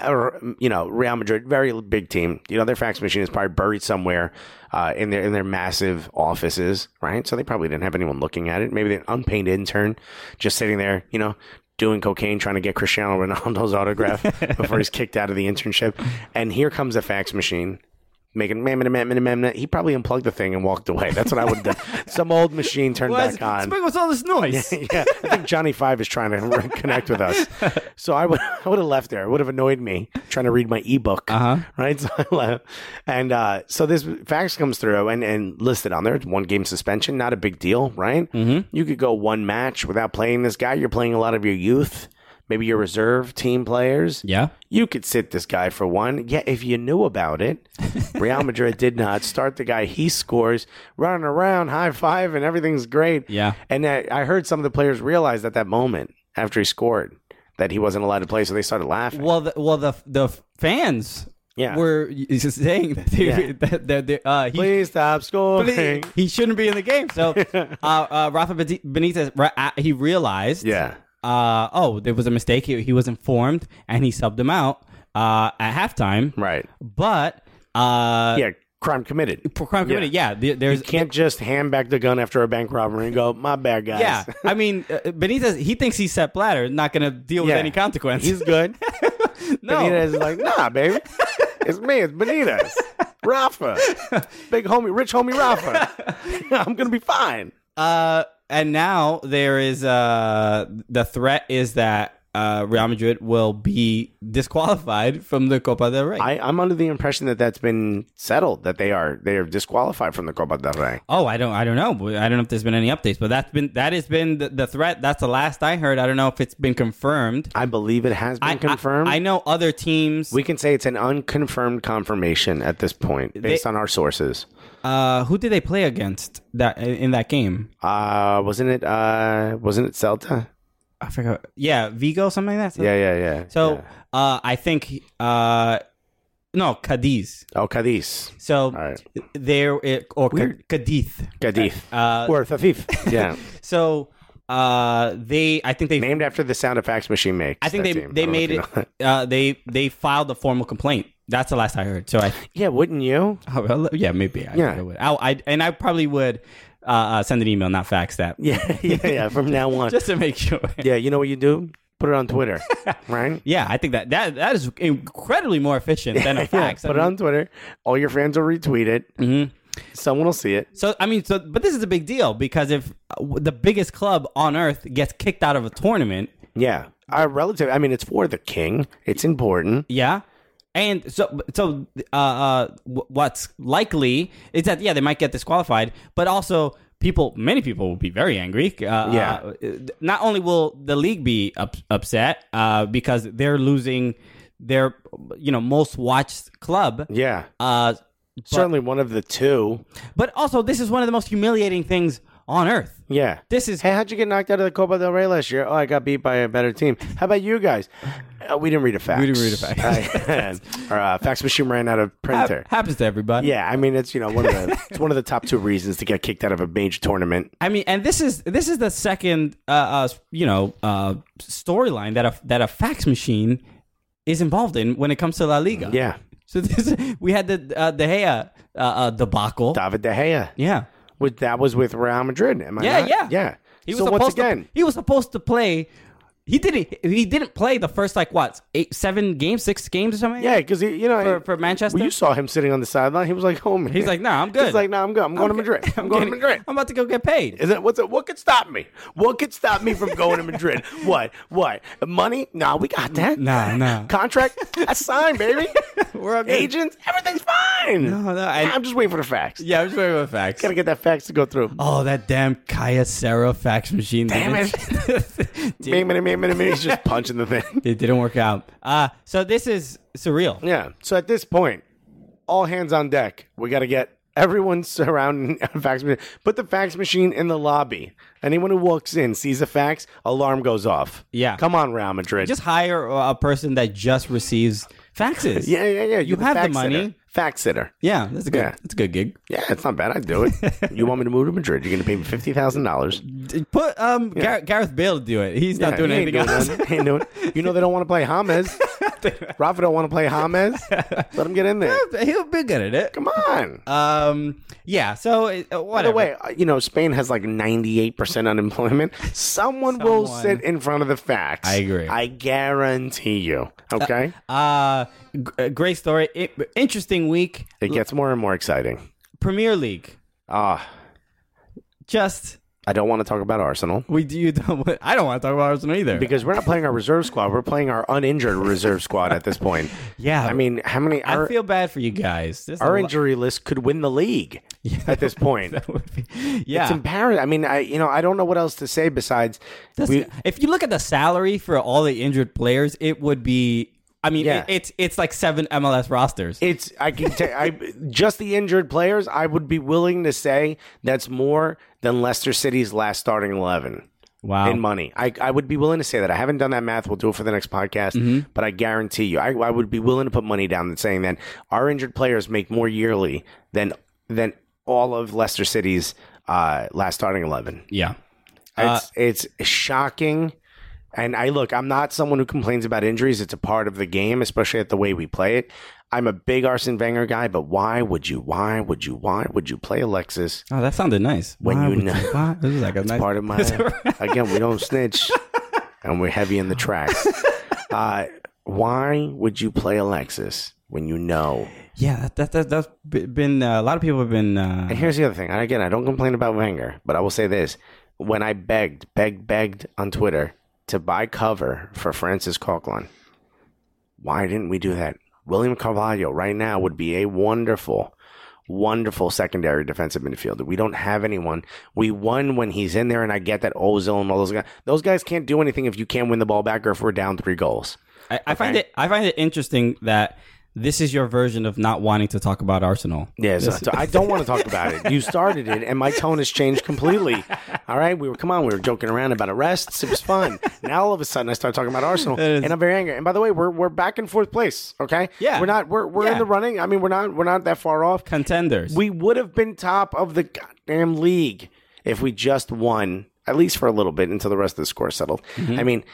Real Madrid, very big team. Their fax machine is probably buried somewhere in their massive offices, right? So they probably didn't have anyone looking at it. Maybe an unpaid intern just sitting there, doing cocaine, trying to get Cristiano Ronaldo's autograph before he's kicked out of the internship. And here comes a fax machine making he probably unplugged the thing and walked away. That's what I would have done. Some old machine turned back on. What's all this noise? Yeah, I think Johnny Five is trying to connect with us. So I would have left there. It would have annoyed me trying to read my ebook. Right? So I left. And so this fax comes through and listed on there. It's 1 game suspension, not a big deal, right? Mm-hmm. You could go 1 match without playing this guy. You're playing a lot of your youth. Maybe your reserve team players. Yeah. You could sit this guy for 1. Yeah, if you knew about it. Real Madrid did not start the guy. He scores, running around, high five, and everything's great. Yeah. And I heard some of the players realize at that moment, after he scored, that he wasn't allowed to play, so they started laughing. Well, the fans were saying that please stop scoring. He shouldn't be in the game. So Rafa Benitez, he realized there was a mistake. He was informed, and he subbed him out at halftime. Right. But crime committed. Crime committed. Yeah. You can't just hand back the gun after a bank robbery and go, my bad, guys. Yeah. I mean, Benitez, he thinks he's Sepp Blatter, not going to deal with any consequence. He's good. No. Benitez is like, nah, baby. It's me. It's Benitez. Rafa. Big homie, rich homie Rafa. I'm going to be fine. And now there is the threat is that Real Madrid will be disqualified from the Copa del Rey. I'm under the impression that that's been settled, that they are disqualified from the Copa del Rey. Oh, I don't know. I don't know if there's been any updates, but that has been the threat. That's the last I heard. I don't know if it's been confirmed. I believe it has been confirmed. I know other teams. We can say it's an unconfirmed confirmation at this point, based on our sources. Who did they play against in that game? Wasn't it Celta? I forgot. Yeah, Vigo, something like that. Yeah. So I think no, Cadiz. Oh, Cadiz. So right. Cadiz. Or Thafif. Yeah. So I think they named after the sound a fax machine makes. I think they made it. They filed a formal complaint. That's the last I heard. So wouldn't you? Oh, well, yeah, maybe. I would. I probably would. Send an email, not fax that. Yeah. From now on, just to make sure. Yeah, you know what you do? Put it on Twitter, right? Yeah, I think that is incredibly more efficient than a fax. Put it on Twitter. All your fans will retweet it. Mm-hmm. Someone will see it. So but this is a big deal because if the biggest club on earth gets kicked out of a tournament, it's for the king. It's important. Yeah. And so what's likely is that, they might get disqualified, but also many people will be very angry. Not only will the league be upset because they're losing their most watched club. Yeah. Certainly one of the two. But also, this is one of the most humiliating things on earth. Yeah. This is. Hey, how'd you get knocked out of the Copa del Rey last year? Oh, I got beat by a better team. How about you guys? We didn't read a fax. We didn't read a fax. Our fax machine ran out of printer. Happens to everybody. Yeah, I mean it's it's one of the top 2 reasons to get kicked out of a major tournament. I mean, and this is the second storyline that a fax machine is involved in when it comes to La Liga. Yeah. So we had the De Gea debacle. David De Gea. Yeah. That was with Real Madrid. Am I not? Yeah. He was so once again, he was supposed to play. He didn't play the first 6 games or something. Yeah, because for Manchester. Well, you saw him sitting on the sideline. He was like, "Oh man." He's like, "Nah, I'm good." He's like, "Nah, I'm good. I'm going to Madrid. I'm going to Madrid. I'm about to go get paid." What could stop me? What could stop me from going to Madrid? What? Money? Nah, we got that. Nah. Contract? That's signed, baby. We're all good. Agents? Everything's fine. No. I'm just waiting for the fax. Yeah, I'm just waiting for the fax. Gotta get that fax to go through. Oh, that damn Kaya Serra fax machine. Damn it. He's just punching the thing. It didn't work out. So this is surreal. Yeah. So at this point, all hands on deck. We got to get everyone surrounding a fax machine. Put the fax machine in the lobby. Anyone who walks in, sees a fax, alarm goes off. Yeah. Come on, Real Madrid. Just hire a person that just receives faxes. Yeah. You have the money. Sitter. Fax sitter. Yeah, that's a good gig. Yeah, it's not bad. I'd do it. You want me to move to Madrid? You're going to pay me $50,000. Put Gareth Bale to do it. He's not doing anything else. He ain't doing it. You know they don't want to play James. Rafa don't want to play James. Let him get in there. He'll be good at it. Come on. Yeah. So whatever. By the way, Spain has like 98% unemployment. Someone will sit in front of the fax. I agree. I guarantee you. Okay. Great story. Interesting week. It gets more and more exciting. Premier League. Just. I don't want to talk about Arsenal. I don't want to talk about Arsenal either. Because we're not playing our reserve squad. We're playing our uninjured reserve squad at this point. Yeah. I mean, I feel bad for you guys. Our injury list could win the league at this point. It's embarrassing. I mean, I don't know what else to say besides. If you look at the salary for all the injured players, it would be. I mean, it's like 7 MLS rosters. Just the injured players. I would be willing to say that's more than Leicester City's last starting 11. Wow. In money. I would be willing to say that. I haven't done that math. We'll do it for the next podcast. But I guarantee you, I would be willing to put money down and saying that our injured players make more yearly than all of Leicester City's last starting 11. Yeah. It's shocking. And I'm not someone who complains about injuries. It's a part of the game, especially at the way we play it. I'm a big Arsene Wenger guy, but why would you play Alexis? Oh, that sounded nice. This is like it's part of my. Again, we don't snitch, and we're heavy in the tracks. Why would you play Alexis when you know? Yeah, that's been a lot of people have been. And here's the other thing. And again, I don't complain about Wenger, but I will say this: when I begged on Twitter to buy cover for Francis Coquelin, why didn't we do that? William Carvalho right now would be a wonderful secondary defensive midfielder. We don't have anyone. We won when he's in there, and I get that Ozil and all those guys. Those guys can't do anything if you can't win the ball back or if we're down 3 goals. I find it interesting that this is your version of not wanting to talk about Arsenal. Yeah, so I don't want to talk about it. You started it, and my tone has changed completely. All right, we were joking around about arrests. It was fun. Now all of a sudden, I start talking about Arsenal, and I'm very angry. And by the way, we're back in 4th place. Okay, yeah, we're in the running. I mean, we're not that far off. Contenders. We would have been top of the goddamn league if we just won at least for a little bit until the rest of the score settled. I mean,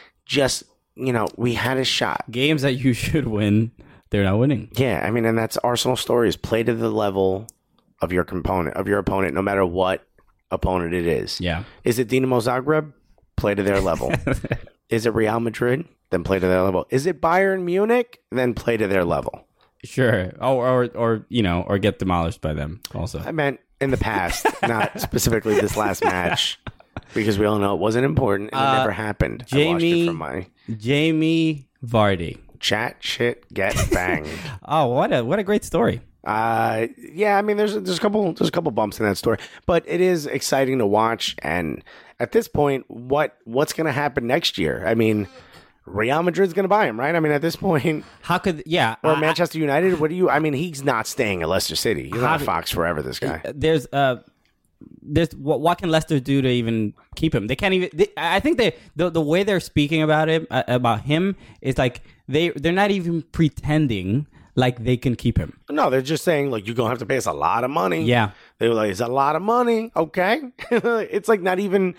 we had a shot. Games that you should win. They're not winning. Yeah, I mean, and that's Arsenal's story: is play to the level of your opponent, no matter what opponent it is. Yeah. Is it Dinamo Zagreb? Play to their level. Is it Real Madrid? Then play to their level. Is it Bayern Munich? Then play to their level. Sure. Or get demolished by them. Also, I meant in the past, not specifically this last match, because we all know it wasn't important and it never happened. I watched it from Jamie Vardy. Chat shit get banged. Oh, what a great story. Yeah, I mean there's a couple bumps in that story, but it is exciting to watch. And at this point, what's going to happen next year? I mean, Real Madrid's going to buy him, right? I mean, at this point, How could or Manchester United? What do you? I mean, he's not staying at Leicester City. He's not a Fox forever. This guy. There's what can Leicester do to even keep him? They can't even. I think the way they're speaking about him is like they're not even pretending like they can keep him. No, they're just saying, like, you're going to have to pay us a lot of money. Yeah. They were like, it's a lot of money. Okay. It's like not even,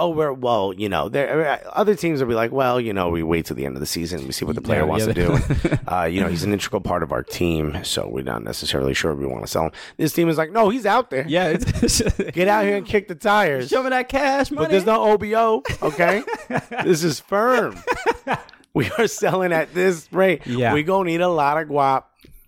other teams will be like, well, we wait till the end of the season. We see what the player wants to do. He's an integral part of our team, so we're not necessarily sure we want to sell him. This team is like, no, he's out there. Yeah. Get out here and kick the tires. Show me that cash money. But there's no OBO, okay? This is firm. We are selling at this rate. Yeah. We're going to need a lot of guap.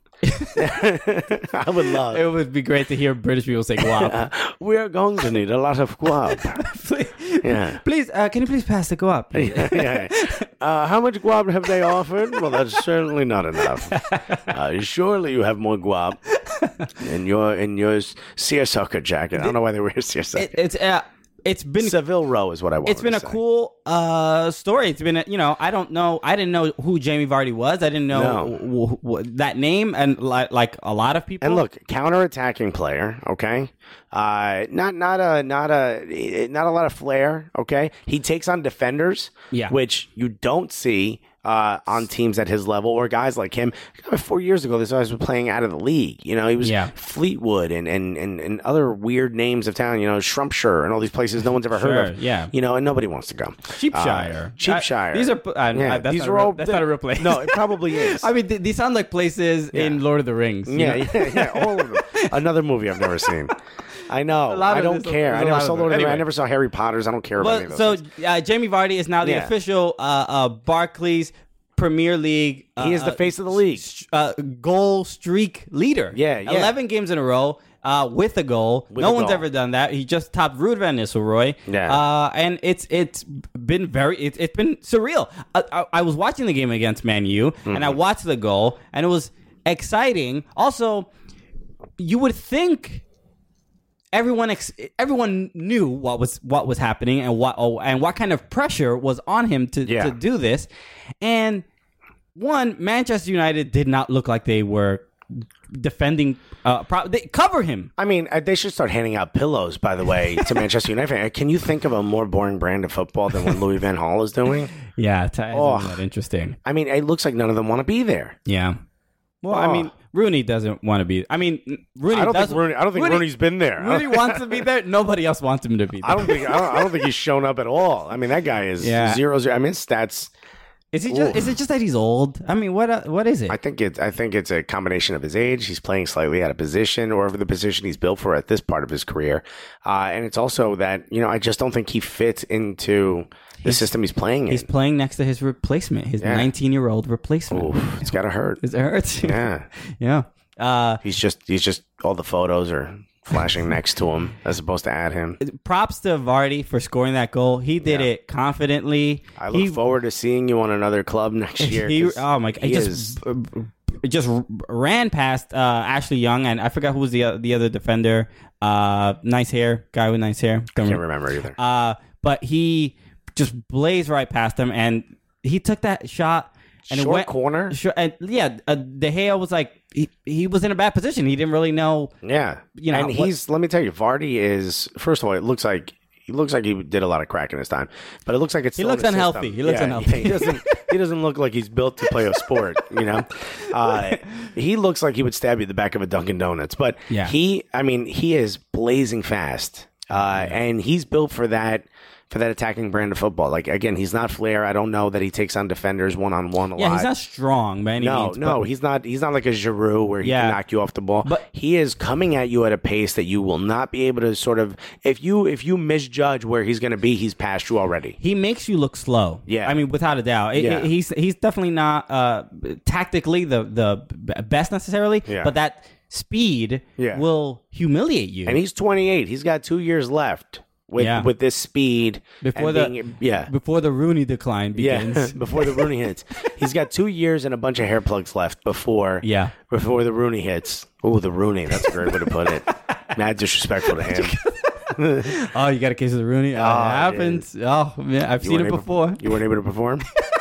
I would love. It would be great to hear British people say guap. We're going to need a lot of guap. Please, can you please pass the guap? How much guap have they offered? Well, that's certainly not enough. Surely you have more guap in your seersucker jacket. I don't know why they wear seersucker. It's been Seville Row is what I want. It's been a cool story. It's been I didn't know who Jamie Vardy was. I didn't know that name, and like a lot of people. And look, counter-attacking player. Okay, not a lot of flair. Okay, he takes on defenders. Yeah. Which you don't see on teams at his level or guys like him. 4 years ago, this guy was playing out of the league. He was Fleetwood and other weird names of town. Shropshire and all these places no one's ever heard of. Yeah. And nobody wants to go. Cheapshire. These are that's not a real place. No, it probably is. I mean, these sound like places in Lord of the Rings. Yeah, all of them. Another movie I've never seen. I know. I don't care. I never saw Lord of the Rings. I never saw Harry Potter's. I don't care about any of those. So Jamie Vardy is now the official Barclays Premier League. He is the face of the league. Goal streak leader. Yeah. 11 games in a row with a goal. No one's ever done that. He just topped Ruud van Nistelrooy. Yeah. And it's been it's been surreal. I was watching the game against Man U, and I watched the goal, and it was exciting. Also, you would think everyone knew what was happening and what kind of pressure was on him to do this. And Manchester United did not look like they were defending. They cover him. I mean, they should start handing out pillows, by the way, to Manchester United. Can you think of a more boring brand of football than what Louis van Gaal is doing? Yeah, it's not interesting. I mean, it looks like none of them want to be there. Yeah. Well, I mean, Rooney doesn't want to be. I mean, Rooney. I don't think Rooney's been there. Rooney wants to be there. Nobody else wants him to be there. I don't think he's shown up at all. I mean, that guy is 0-0. I mean, stats. Is it just that he's old? I mean, what is it? I think it's a combination of his age. He's playing slightly out of position, or over the position he's built for at this part of his career, and it's also that I just don't think he fits into the system he's playing in. He's playing next to his replacement, his 19-year-old replacement. Oof, it's gotta hurt. It hurts. Yeah, yeah. He's just all the photos are flashing next to him as opposed to at him. Props to Vardy for scoring that goal. He did it confidently. I look forward to seeing you on another club next year. Oh my God! He just ran past Ashley Young, and I forgot who was the other defender. Nice hair, guy with nice hair. Can't remember either. But he just blazed right past him, and he took that shot. And short it went corner. De Gea was like he was in a bad position. He didn't really know. Yeah, and let me tell you, Vardy is, first of all, it looks like he did a lot of crack in his time, but it looks like he looks unhealthy. He looks unhealthy. He doesn't look like he's built to play a sport. He looks like he would stab you in the back of a Dunkin' Donuts. But he is blazing fast, and he's built for that attacking brand of football. Like, again, he's not flair. I don't know that he takes on defenders one-on-one a lot. Yeah, he's not strong by any means. No, he's not like a Giroud where he can knock you off the ball. But he is coming at you at a pace that you will not be able to sort of, if you misjudge where he's going to be, he's past you already. He makes you look slow. Yeah. I mean, without a doubt. He's definitely not tactically the best necessarily, but that speed will humiliate you. And he's 28. He's got 2 years left. With this speed before the Rooney decline begins. Before the Rooney hits. He's got 2 years and a bunch of hair plugs left before the Rooney hits. Oh, the Rooney. That's a great way to put it. Mad disrespectful to him. Oh, you got a case of the Rooney? It happens. Yeah. Oh, man, I've seen it before. You weren't able to perform?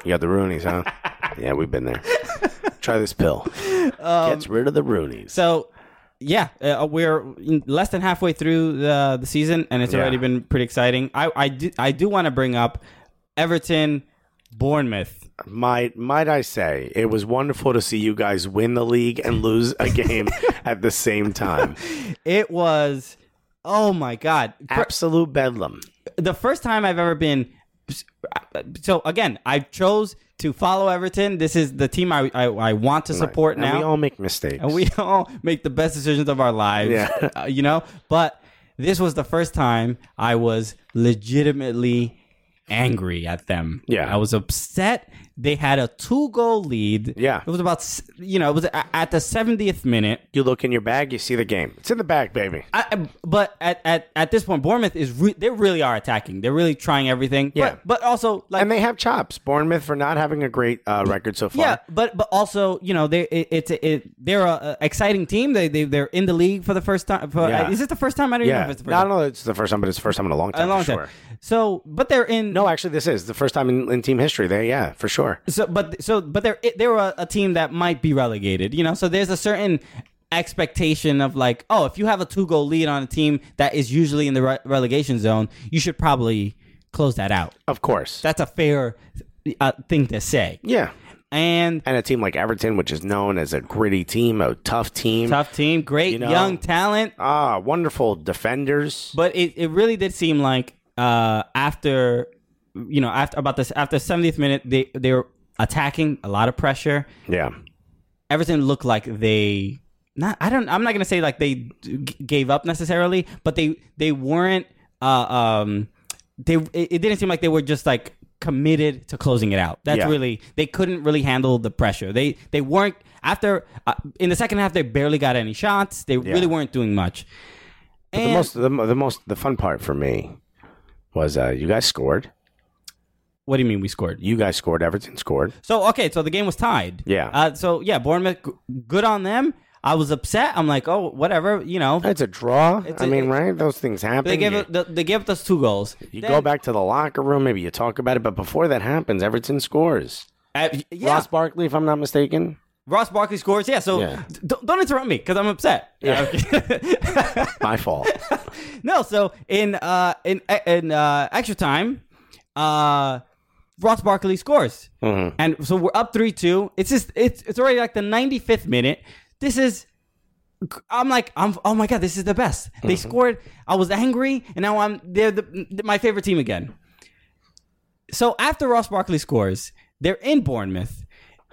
You got the Roonies, huh? Yeah, we've been there. Try this pill. Gets rid of the Roonies. So, yeah, we're less than halfway through the season, and it's already been pretty exciting. I do want to bring up Everton, Bournemouth. Might I say, it was wonderful to see you guys win the league and lose a game at the same time. It was, oh my God. Absolute bedlam. The first time I've ever been, so again, I chose to follow Everton. This is the team I want to support now. And we all make mistakes. And we all make the best decisions of our lives, But this was the first time I was legitimately angry at them. Yeah. I was upset. They had a 2-goal lead. Yeah. It was about, it was at the 70th minute. You look in your bag, you see the game. It's in the bag, baby. But at this point, Bournemouth they really are attacking. They're really trying everything. Yeah. But also, and they have chops. Bournemouth for not having a great record so far. Yeah, but also, they're an exciting team. They're in the league for the first time. Is it the first time? I don't even know if it's the first time. No, it's the first time, but it's the first time in a long time. Sure. So, but they're in. No, actually, this is the first time in team history. For sure. But they're a team that might be relegated. So there's a certain expectation of like, oh, if you have a 2-goal lead on a team that is usually in the relegation zone, you should probably close that out. Of course, that's a fair thing to say. Yeah. And a team like Everton, which is known as a gritty team, a tough team, great young talent, wonderful defenders. But it really did seem like after 70th minute, they were attacking, a lot of pressure. Yeah, Everton looked like I'm not gonna say like they gave up necessarily, but they weren't. It didn't seem like they were just like committed to closing it out. That's really, they couldn't really handle the pressure. They weren't after in the second half. They barely got any shots. They really weren't doing much. But the fun part for me was you guys scored. What do you mean we scored? You guys scored. Everton scored. So the game was tied. Yeah. Bournemouth, good on them. I was upset. I'm like, oh, whatever, It's a draw. Right? Those things happen. They gave us 2 goals. You go back to the locker room, maybe you talk about it, but before that happens, Everton scores. Ross Barkley, if I'm not mistaken. Ross Barkley scores, yeah. So don't interrupt me because I'm upset. Yeah. My fault. No, so in extra time, Ross Barkley scores, and so we're up 3-2. It's already like the 95th minute. I'm like, oh my God, this is the best. They scored. I was angry, and now they're my favorite team again. So after Ross Barkley scores, they're in Bournemouth.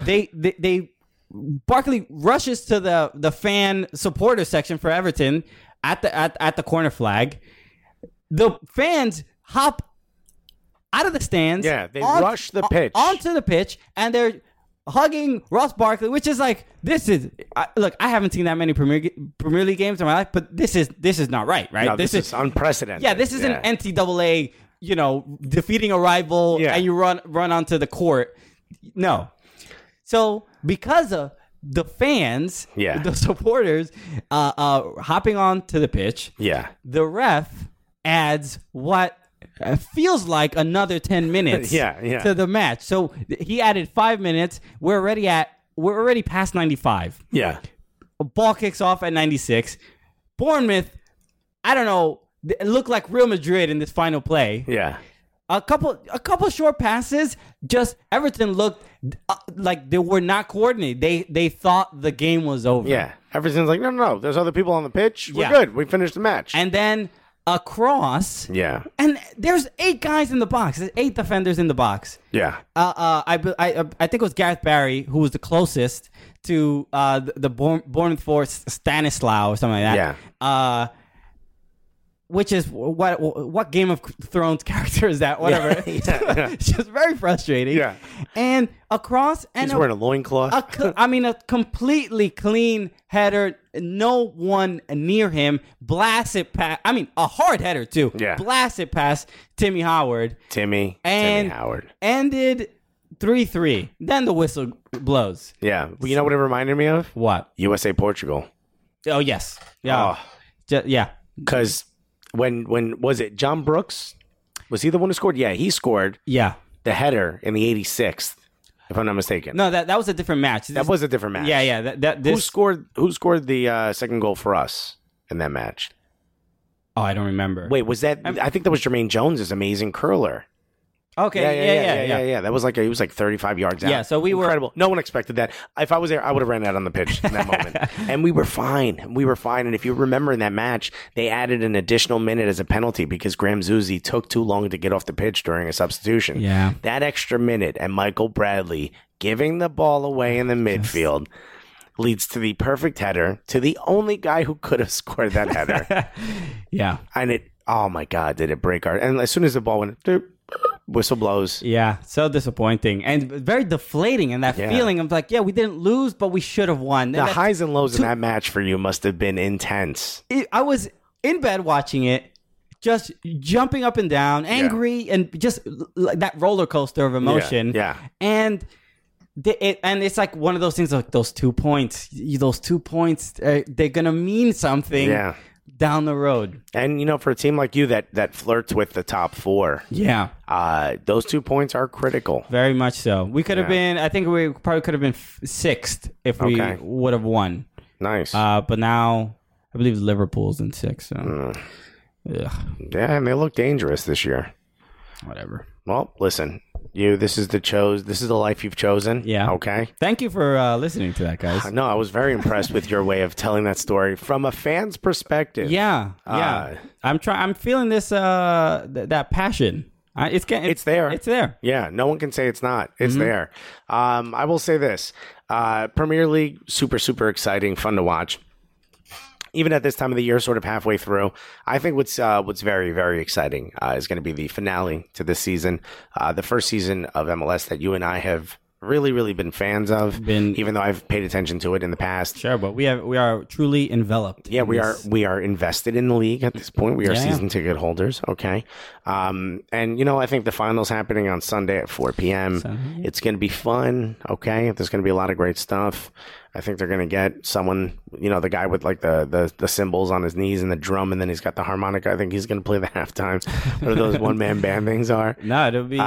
Barkley rushes to the fan supporter section for Everton at the corner flag. The fans hop out of the stands. Yeah, they rush the pitch onto the pitch, and they're hugging Ross Barkley, which is like, this is look. I haven't seen that many Premier League games in my life, but this is not right. No, this is unprecedented. Yeah, this is an NCAA. Defeating a rival, and you run onto the court. No, so because of the fans, the supporters, hopping onto the pitch, the ref adds what feels like another 10 minutes to the match. So he added 5 minutes. We're already past 95. Yeah. A ball kicks off at 96. Bournemouth, I don't know, it looked like Real Madrid in this final play. Yeah. A couple short passes, just Everton looked like they were not coordinated. They thought the game was over. Yeah. Everton's like, no. There's other people on the pitch. We're good. We finished the match. And then a cross. Yeah. And there's 8 guys in the box. There's 8 defenders in the box. Yeah. I think it was Gareth Barry who was the closest to the Bournemouth Force Stanislaw or something like that. Yeah. Which is what Game of Thrones character is that? Whatever. Yeah. It's just very frustrating. Yeah. And a cross, and he's wearing a loincloth. A completely clean header. No one near him. Blasted pass. A hard header too. Yeah. Blasted past Timmy Howard. Timmy Howard. Ended 3-3. Then the whistle blows. Yeah. Well, you know what it reminded me of? What? USA Portugal. Oh yes. Yeah. Yeah. Because when was it John Brooks? Was he the one who scored? Yeah, he scored. Yeah. The header in the 86th. if I'm not mistaken. No, that was a different match. That was a different match. Yeah. Who scored the second goal for us in that match? Oh, I don't remember. Wait, was that? I think that was Jermaine Jones's amazing curler. Okay, yeah. That was he was like 35 yards out. Yeah, so we were incredible. No one expected that. If I was there, I would have ran out on the pitch in that moment. And we were fine. And if you remember in that match, they added an additional minute as a penalty because Graham Zusi took too long to get off the pitch during a substitution. Yeah, that extra minute and Michael Bradley giving the ball away in the midfield leads to the perfect header to the only guy who could have scored that header. Yeah, and oh my God, did it break our? And as soon as the ball went. Whistle blows. Yeah, so disappointing and very deflating. And that feeling of like, we didn't lose, but we should have won. The highs and lows in that match for you must have been intense. I was in bed watching it, just jumping up and down, angry, and just like that roller coaster of emotion. Yeah. And it's like one of those things, like those 2 points. Those 2 points, they're gonna mean something. Yeah. Down the road. And, for a team like you that flirts with the top four. Yeah. Those 2 points are critical. Very much so. We could have been, I think we probably could have been sixth if we would have won. Nice. But now, I believe Liverpool's in sixth. So. Yeah, and they look dangerous this year. Whatever. Well, listen. This is the life you've chosen. Yeah. Okay. Thank you for listening to that, guys. No, I was very impressed with your way of telling that story from a fan's perspective. Yeah. I'm feeling this that passion. It's there. It's there. Yeah. No one can say it's not. It's there. I will say this: Premier League, super, super exciting, fun to watch. Even at this time of the year, sort of halfway through, I think what's very, very exciting is going to be the finale to this season, the first season of MLS that you and I have really, really been fans of. Even though I've paid attention to it in the past. Sure, but we are truly enveloped. Yeah, we are invested in the league at this point. We are season ticket holders. Okay, and I think the final's happening on Sunday at 4 p.m. It's going to be fun. Okay, there's going to be a lot of great stuff. I think they're going to get someone, the guy with like the cymbals on his knees and the drum, and then he's got the harmonica. I think he's going to play the halftime. What those one-man band things are. No, it'll be.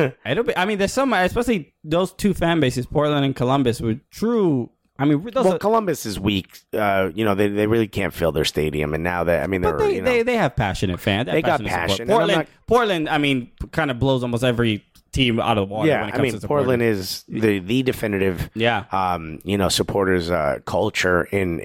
I mean, there's some, especially those two fan bases, Portland and Columbus, with true. I mean, Columbus is weak. They really can't fill their stadium, and now they have passionate fans. They got passion. Portland, I mean, kind of blows almost every team out of the water. Yeah, when it comes to Portland is the definitive, supporters culture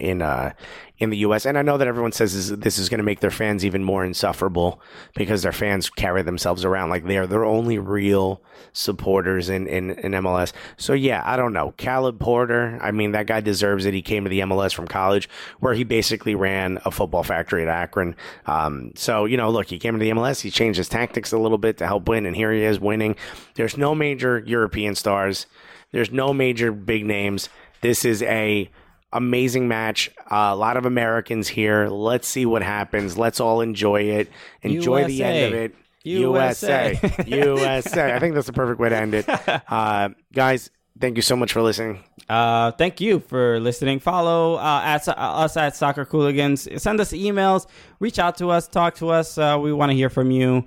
in the U.S. And I know that everyone says this is going to make their fans even more insufferable because their fans carry themselves around like they're their only real supporters in MLS. So yeah, I don't know. Caleb Porter, I mean, that guy deserves it. He came to the MLS from college where he basically ran a football factory at Akron. So, look, he came to the MLS. He changed his tactics a little bit to help win, and here he is winning. There's no major European stars. There's no major big names. This is a amazing match. A lot of Americans here. Let's see what happens. Let's all enjoy it. Enjoy the end of it. USA. I think that's the perfect way to end it. Guys, thank you so much for listening. Thank you for listening. Follow us at Soccer Cooligans. Send us emails. Reach out to us. Talk to us. We want to hear from you.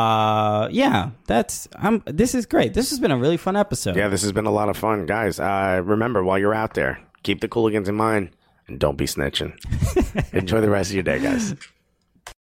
This is great. This has been a really fun episode. Yeah, this has been a lot of fun. Guys, remember, while you're out there, keep the Cooligans in mind and don't be snitching. Enjoy the rest of your day, guys.